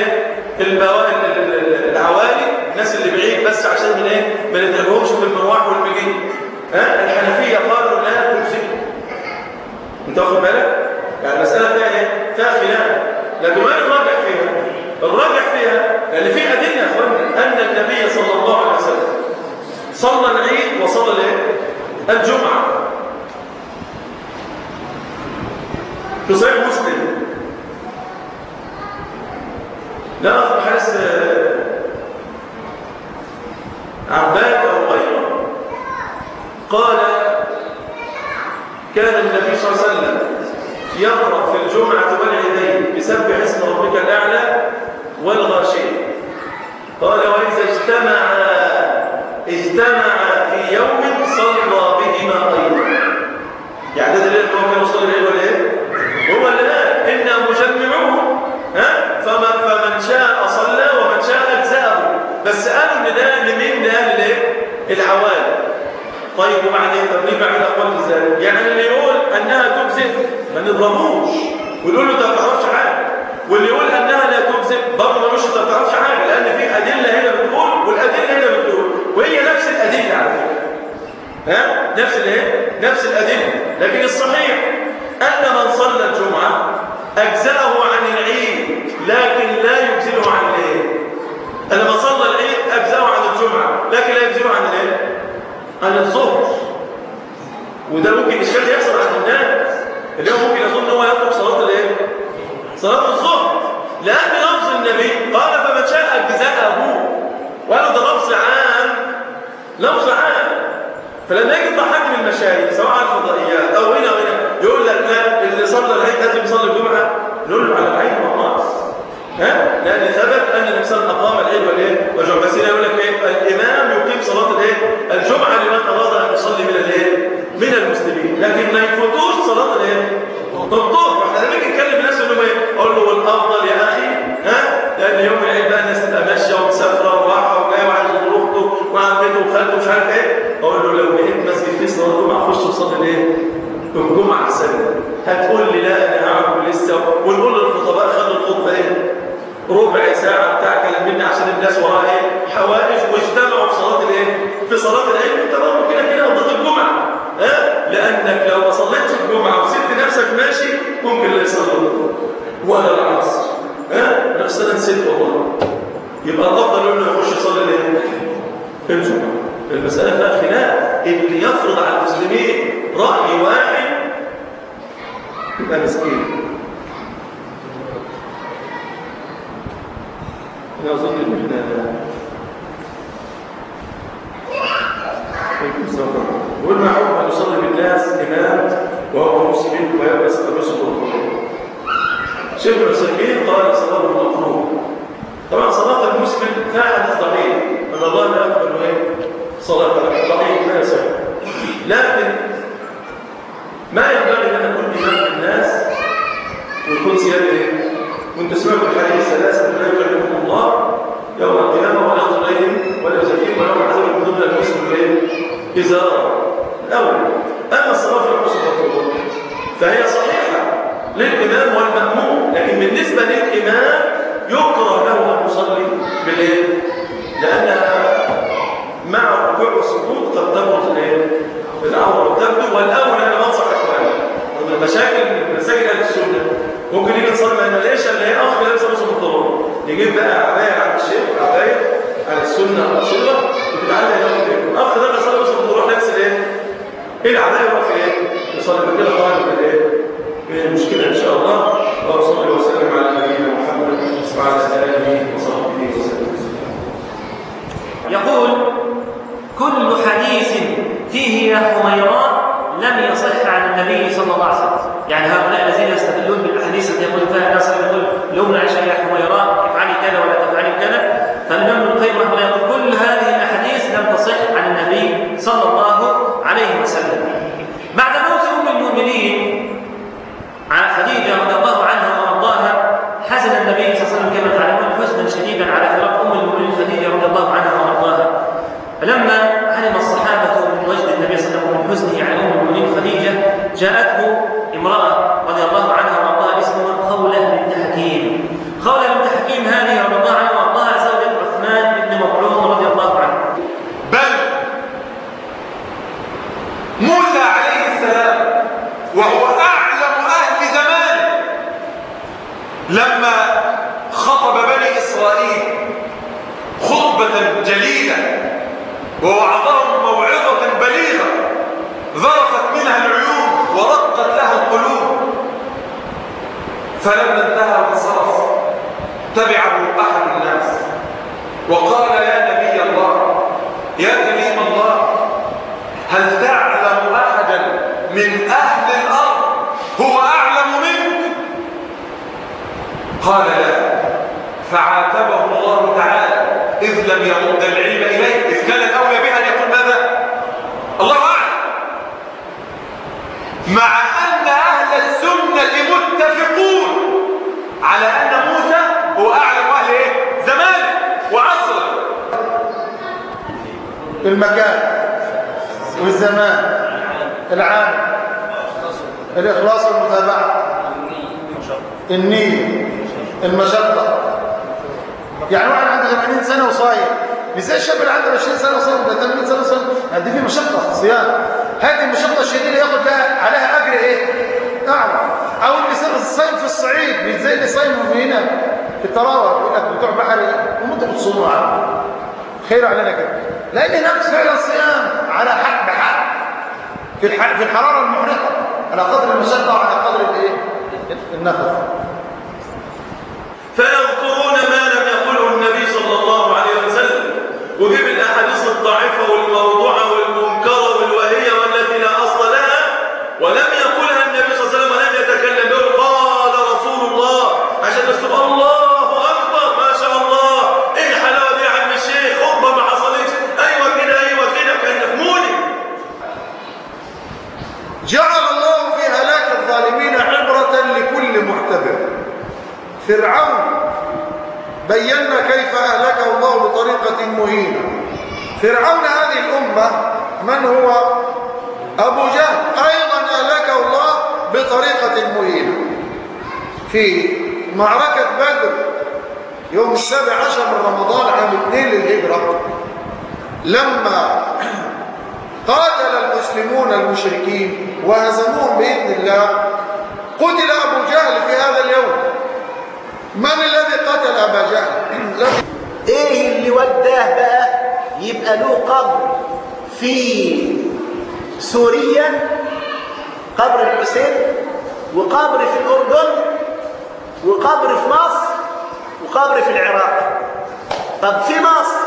العوالي، الناس اللي بعيد بس عشان ما نتعبهمش في المروح والمجي. الحنفية قالوا لا تجزئ. انت واخد بالك؟ يعني المسألة فيها خلاف، لكن ما الراجح فيها؟ الراجح فيها لأن في أدلة يا أخوانا أن النبي صلى الله عليه وسلم صلى العيد وصلى الجمعة. في صحيح مسلم لا أخذ حارس عباد أو غيره قال كان النبي صلى الله عليه وسلم يقرأ في الجمعة والعيدين بسبح اسم ربك الأعلى والغاشية. قال وإذا اجتمع في يوم صلى بهما أيضا. يعني ده دليل أنه كان يصلي العيد ولا إيه؟ هو اللي قال إنا مجمعوه فمن شاء صلى ومن شاء أجزأه. بس قالوا إن ده لمين؟ لأهل العوالي. طيب وبعدين طب نرجع الأقوال إزاي؟ يعني اللي يقول أنها تجزئ ما نضربوش ونقول له أنت ما تعرفش حاجة، واللي يقول أنها لا تجزئ برضه ما نقولش أنت ما تعرفش حاجة، لأن في أدلة هنا بتقول والأدلة هنا بتقول، وهي نفس الأدلة على فكرة. نفس الأدلة. لكن الصحيح أن من صلى الجمعة أجزأه عن العيد لكن لا يجزئه عن العيد. أن من صلى العيد أجزأه عن الجمعة لكن لا يجزئه عن العيد. عن الظهر. وده ممكن إشكال يحصل عند الناس اللي هو ممكن يظن ان هو يترك صلاة الايه؟ صلاة الظهر، لأن لفظ النبي قال فمن شاء أجزاءه، وقالوا ده لفظ عام، لفظ عام. فلما يجي حد من المشايخ سواء على الفضائيات أو هنا وهنا يقول لك لا اللي صلى العيد لازم يصلي الجمعة، نقول له على العين والراس، لأن ثبت أن النبي صلى الله عليه وسلم أقام العيد والإيه؟ والجمعة. بس هنا يقول لك إيه؟ الإمام يقيم صلاة الإيه؟ الجمعة لمن أراد أن يصلي من الإيه؟ من المسلمين، لكن ما يفوتوش صلاة الإيه؟ الظهر. واحنا لما نيجي نتكلم الناس يقول لهم إيه؟ أقول له والأفضل يا أخي لأن يوم العيد بقى الناس تبقى ماشية ومسافرة وراحة وجاية وعند أخته وعند بيته وخالته ومش عارف إيه. أقول له لو لقيت مسجد فيه صلاة الجمعة خش وصلي الإيه؟ الجمعة أحسن. هتقول لي لا أنا هعمل لسه، ونقول للخطباء خلوا الخطبة إيه؟ ربع ساعة بتاع كلام مني عشان الناس وراها ايه؟ حوائج، واجتمعوا في صلاة الايه؟ في صلاة العيد. انت برضه كده ضد الجمعة، لأنك لو ما صليتش الجمعة وسبت نفسك ماشي ممكن لا يصلي ولا العصر. نفس انا نسيت والله. يبقى الأفضل انه يخش يصلي الايه؟ في الجمعة. المسألة فيها خلاف، اللي يفرض على المسلمين رأي واحد يبقى مسكين. أنا أظن إن إحنا يقول ما حكم أن يصلي بالناس إمام وهو مسلم ويلبس قميص الخروج. شيخ العثيمين قال صلاة المخروج. طبعا صلاة المسلم فيها حديث ضعيف أن الله لا يقبل صلاة ضعيف لا يصح، لكن ما ينبغي أن أكون إمام الناس ويكون سيادة. وانت سمعت الحديث ثلاثة لا يكلمهم الله يوم القيامة ولا ينظر إليهم ولا يزكيهم ويوم العذاب من ضمن المسلم إزارة الأول. أما الصلاة في العصر والظهر فهي صحيحة للإمام والمأموم، لكن بالنسبة للإمام يكره له أن يصلي بالليل لأنها مع الركوع والسجود قد تبرز العورة وتبدو. والأول أنا بنصح إخواني المشاكل مساجد أهل السنة ممكن يجي نصلي ما ليش اللي هي اخ لابسه نص الضرورة يجيب بقى عبايه عند الشيخ عبايه على السنه الاصيله وتتعلق هنا اخ ده يصلي نص الضرورة لابس ايه العبايه وقف يصلي كده خارج من المشكله ان شاء الله. وصلى وسلم على نبينا محمد وعلى اله وصحبه وسلم. يقول كل حديث فيه يا حميراء لم يصح عن النبي صلى الله عليه وسلم. يعني هؤلاء الذين يستدلون بالاحاديث التي يقول فيها الناس يقول لوم عائشه يا حميراء افعلي كذا ولا تفعلي كذا، فالامام ابن القيم رحمه الله يقول كل هذه الاحاديث لم تصح عن النبي صلى الله عليه وسلم. بعد موت ام المؤمنين عن خديجه رضي الله عنها وارضاها حزن النبي صلى الله عليه وسلم كما تعلمون حزنا شديدا على فراق ام المؤمنين خديجه رضي الله عنها وارضاها. فلما علم الصحابه من وجد النبي صلى الله عليه وسلم ومن حزنه على ام المؤمنين خديجه جاءته امراه رضي الله عنها وارضاها اسمها خوله بنت حكيم. خوله بنت حكيم هذه رضي الله عنها وارضاها زوجة عثمان بن مظعون رضي الله عنه. بل موسى عليه السلام وهو اعلم اهل زمانه لما خطب بني اسرائيل خطبه جليله ووعظهم موعظه بليغه ذرفت منها العيون ورقت لها القلوب، فلما انتهى وانصرف تبعه احد الناس وقال يا نبي الله يا كريم الله هل تعلم احدا من اهل الارض هو اعلم منك؟ قال لا، فعاتبه الله تعالى اذ لم يرد العلم اليه، اذ كان الاولى به ان يقول ماذا؟ الله اعلم. مع ان اهل السنه متفقون على ان موسى هو اعلم اهل زمانه وعصره. المكان والزمان العام الاخلاص والمتابعه النية المشقه. يعني واحد عنده 80 سنه وصايم مش زي الشاب اللي عنده 20 سنه وصايم ده 80 سنه وصايم، دي في مشقه صيام. هذه المشقه الشديده ياخد بقى عليها اجر اعلى. او اللي الصيم في الصعيد مش زي اللي صايم هنا في التراوح يقول لك بتوع بحري وانتوا بتصوموا عنه تخيلوا علينا كده، لأن نفس فعل الصيام على حق بحق في الحرارة المحرقة على قدر المشقة وعلى قدر النفس. فيذكرون ما لم يقله النبي صلى الله عليه وسلم، وجيب الأحاديث الضعيفة والموضوعة والمنكرة والوهية والتي لا أصل لها ولم يقولها النبي صلى الله عليه وسلم ولم يتكلم به. قال رسول الله عشان تسمع الله أكبر ما شاء الله، إيه الحلاوة دي يا عم الشيخ؟ خطبة ما حصلتش، أيوة كده أيوة كده، كان فهموني. جعل الله في هلاك الظالمين عبرة لكل معتبر. فرعون بينا كيف أهلكه الله بطريقة مهينة. فرعون هذه الأمة من هو؟ أبو جهل أيضا أهلكه الله بطريقة مهينة في معركة بدر يوم 17 من رمضان عام 2 للهجرة، لما قاتل المسلمون المشركين وهزموهم بإذن الله. قتل أبو جهل في هذا اليوم. من الذي قتل أبا جهل؟ ايه اللي وداه بقى يبقى له قبر في سوريا، قبر الحسين، وقبر في الأردن، وقبر في مصر، وقبر في العراق. طب في مصر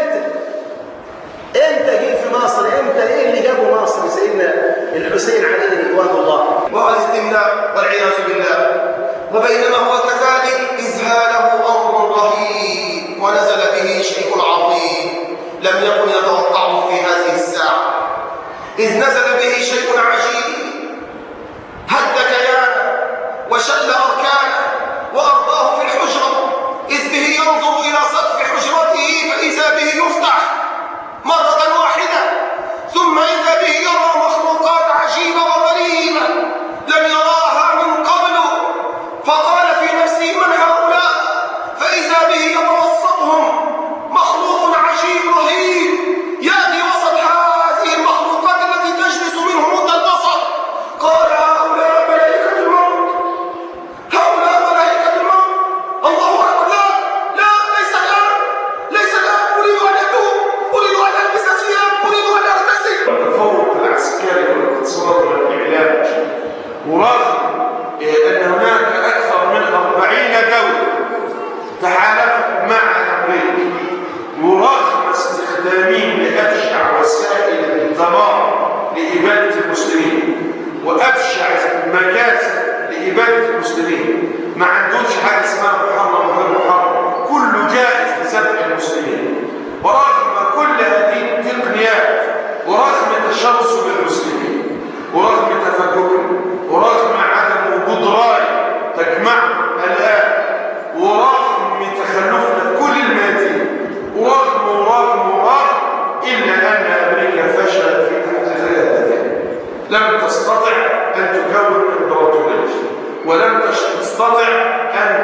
امتى جه في مصر؟ امتى؟ ايه اللي جابه مصر؟ سيدنا الحسين عليه رضوان الله. والاستملاء والعياذ بالله. وبينما هو كذلك إذ هاله أمر رهيب ونزل به شيء عظيم لم يكن يتوقعه في هذه الساعة. إذ نزل به شيء عجيب هد كيانه وشل أركانه وأرضاه في الحجرة، إذ به ينظر إلى سقف حجرته فإذا به يفتح مرة واحدة، ثم إذا به يرى مخلوقات عجيبة وغريبة لم يراها من قبل، فقال في نفسه من هؤلاء؟ فإذا به يتوسطهم مخلوق عجيب رهيب يأتي وسط هذه المخلوقات التي تجلس منه مدى البصر. قال هؤلاء ملائكة الموت، هؤلاء ملائكة الموت. الله أكبر. لا ليس الآن أريد أن أتوب، أريد أن ألبس ثياب، أريد أن أغتسل. التفوق العسكري والاقتصادي والإعلام، ورغم أن هناك أكثر من 40 دولة تحالفت مع أمريكا، ورغم استخدامهم لأبشع وسائل الدمار لإبادة المسلمين وأبشع مكاسب لإبادة المسلمين، ما عندهمش حاجة اسمها محرم وغير محرم، كله جائز لسبع المسلمين. ورغم كل هذه التقنيات، ورغم تشرسب المسلمين، ورغم تفككهم، ورغم عدم وجود راية تجمعهم الآن، ورغم تخلفنا في كل الميادين، ورغم إلا أن أمريكا فشلت في تحقيق هذا. لم تستطع أن تكون إمبراطورية، ولم تستطع أن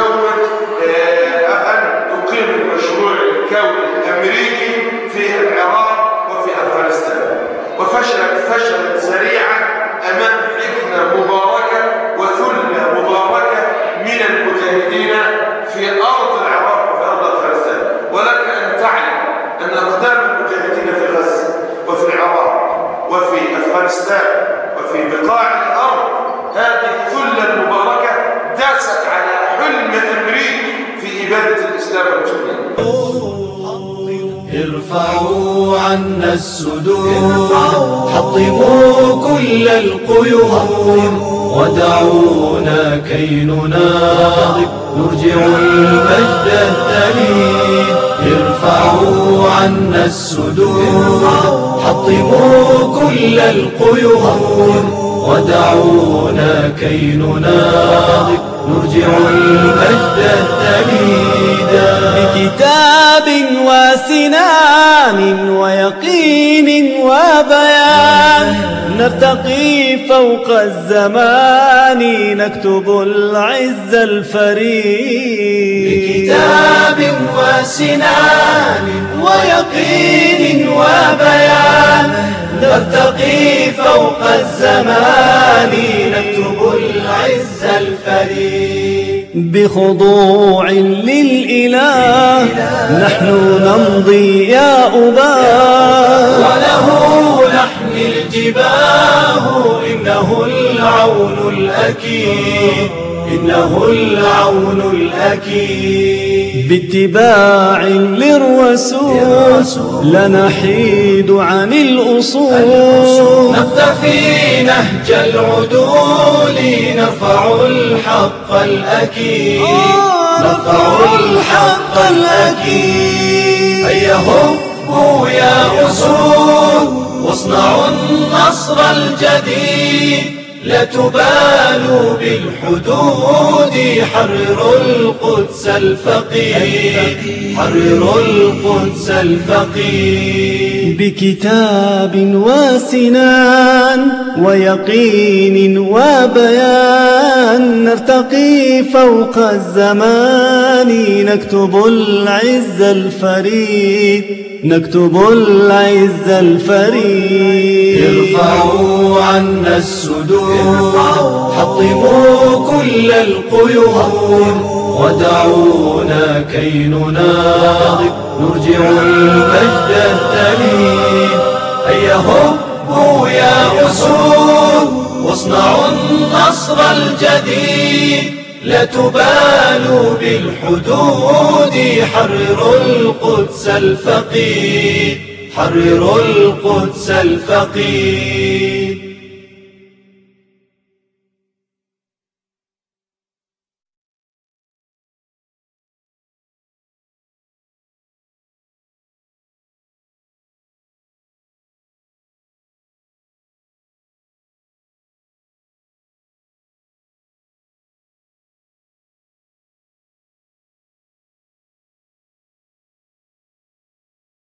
تقيم المشروع الكوني الأمريكي في العراق وفي أفغانستان، وفشلت سريعا أمام حفنة مباركة وثلة مباركة من المجاهدين في أرض العراق وفي أرض أفغانستان. ولك أن تعلم أن أقدام المجاهدين في غزة وفي العراق وفي أفغانستان وفي بقاع الأرض، هذه الثلة المباركة داست على حلم أمريكي في إبادة الإسلام والمسلمين. ارفعوا عنا السدود، حطموا كل القيود، ودعونا كي نناضل نرجع المجد الدليل. ارفعوا عنا السدود، حطموا كل القيود، ودعونا كي نناضل نرجع المجد الدليل. بكتاب وسنان ويقين وبيان، نرتقي فوق الزمان نكتب العز الفريد. بكتاب وسنان ويقين وبيان، نرتقي فوق الزمان نكتب العز الفريد. بخضوع للإله نحن نمضي يا أباه، وله نحمي الجباه إنه العون الأكيد، إنه العون الأكيد. باتباع للرسول لا نحيد عن الأصول، نقتفي نهج العدول نرفع الحق الأكيد، نرفع الحق الأكيد. هيا هبوا يا أسود واصنعوا النصر الجديد، لا تبالوا بالحدود، حرروا القدس الفقيد، حرروا القدس الفقيد. بكتاب وسنان ويقين وبيان نرتقي فوق الزمان، نكتب العز الفريد، نكتب العز الفريد. ارفعوا عنا السدود، حطموا كل القيود، ودعونا كي نناضل نرجع المجد الدليل. هيا هبوا يا أسود واصنعوا النصر الجديد، لا تبالوا بالحدود، حرروا القدس الفقيد، حرروا القدس الفقيد.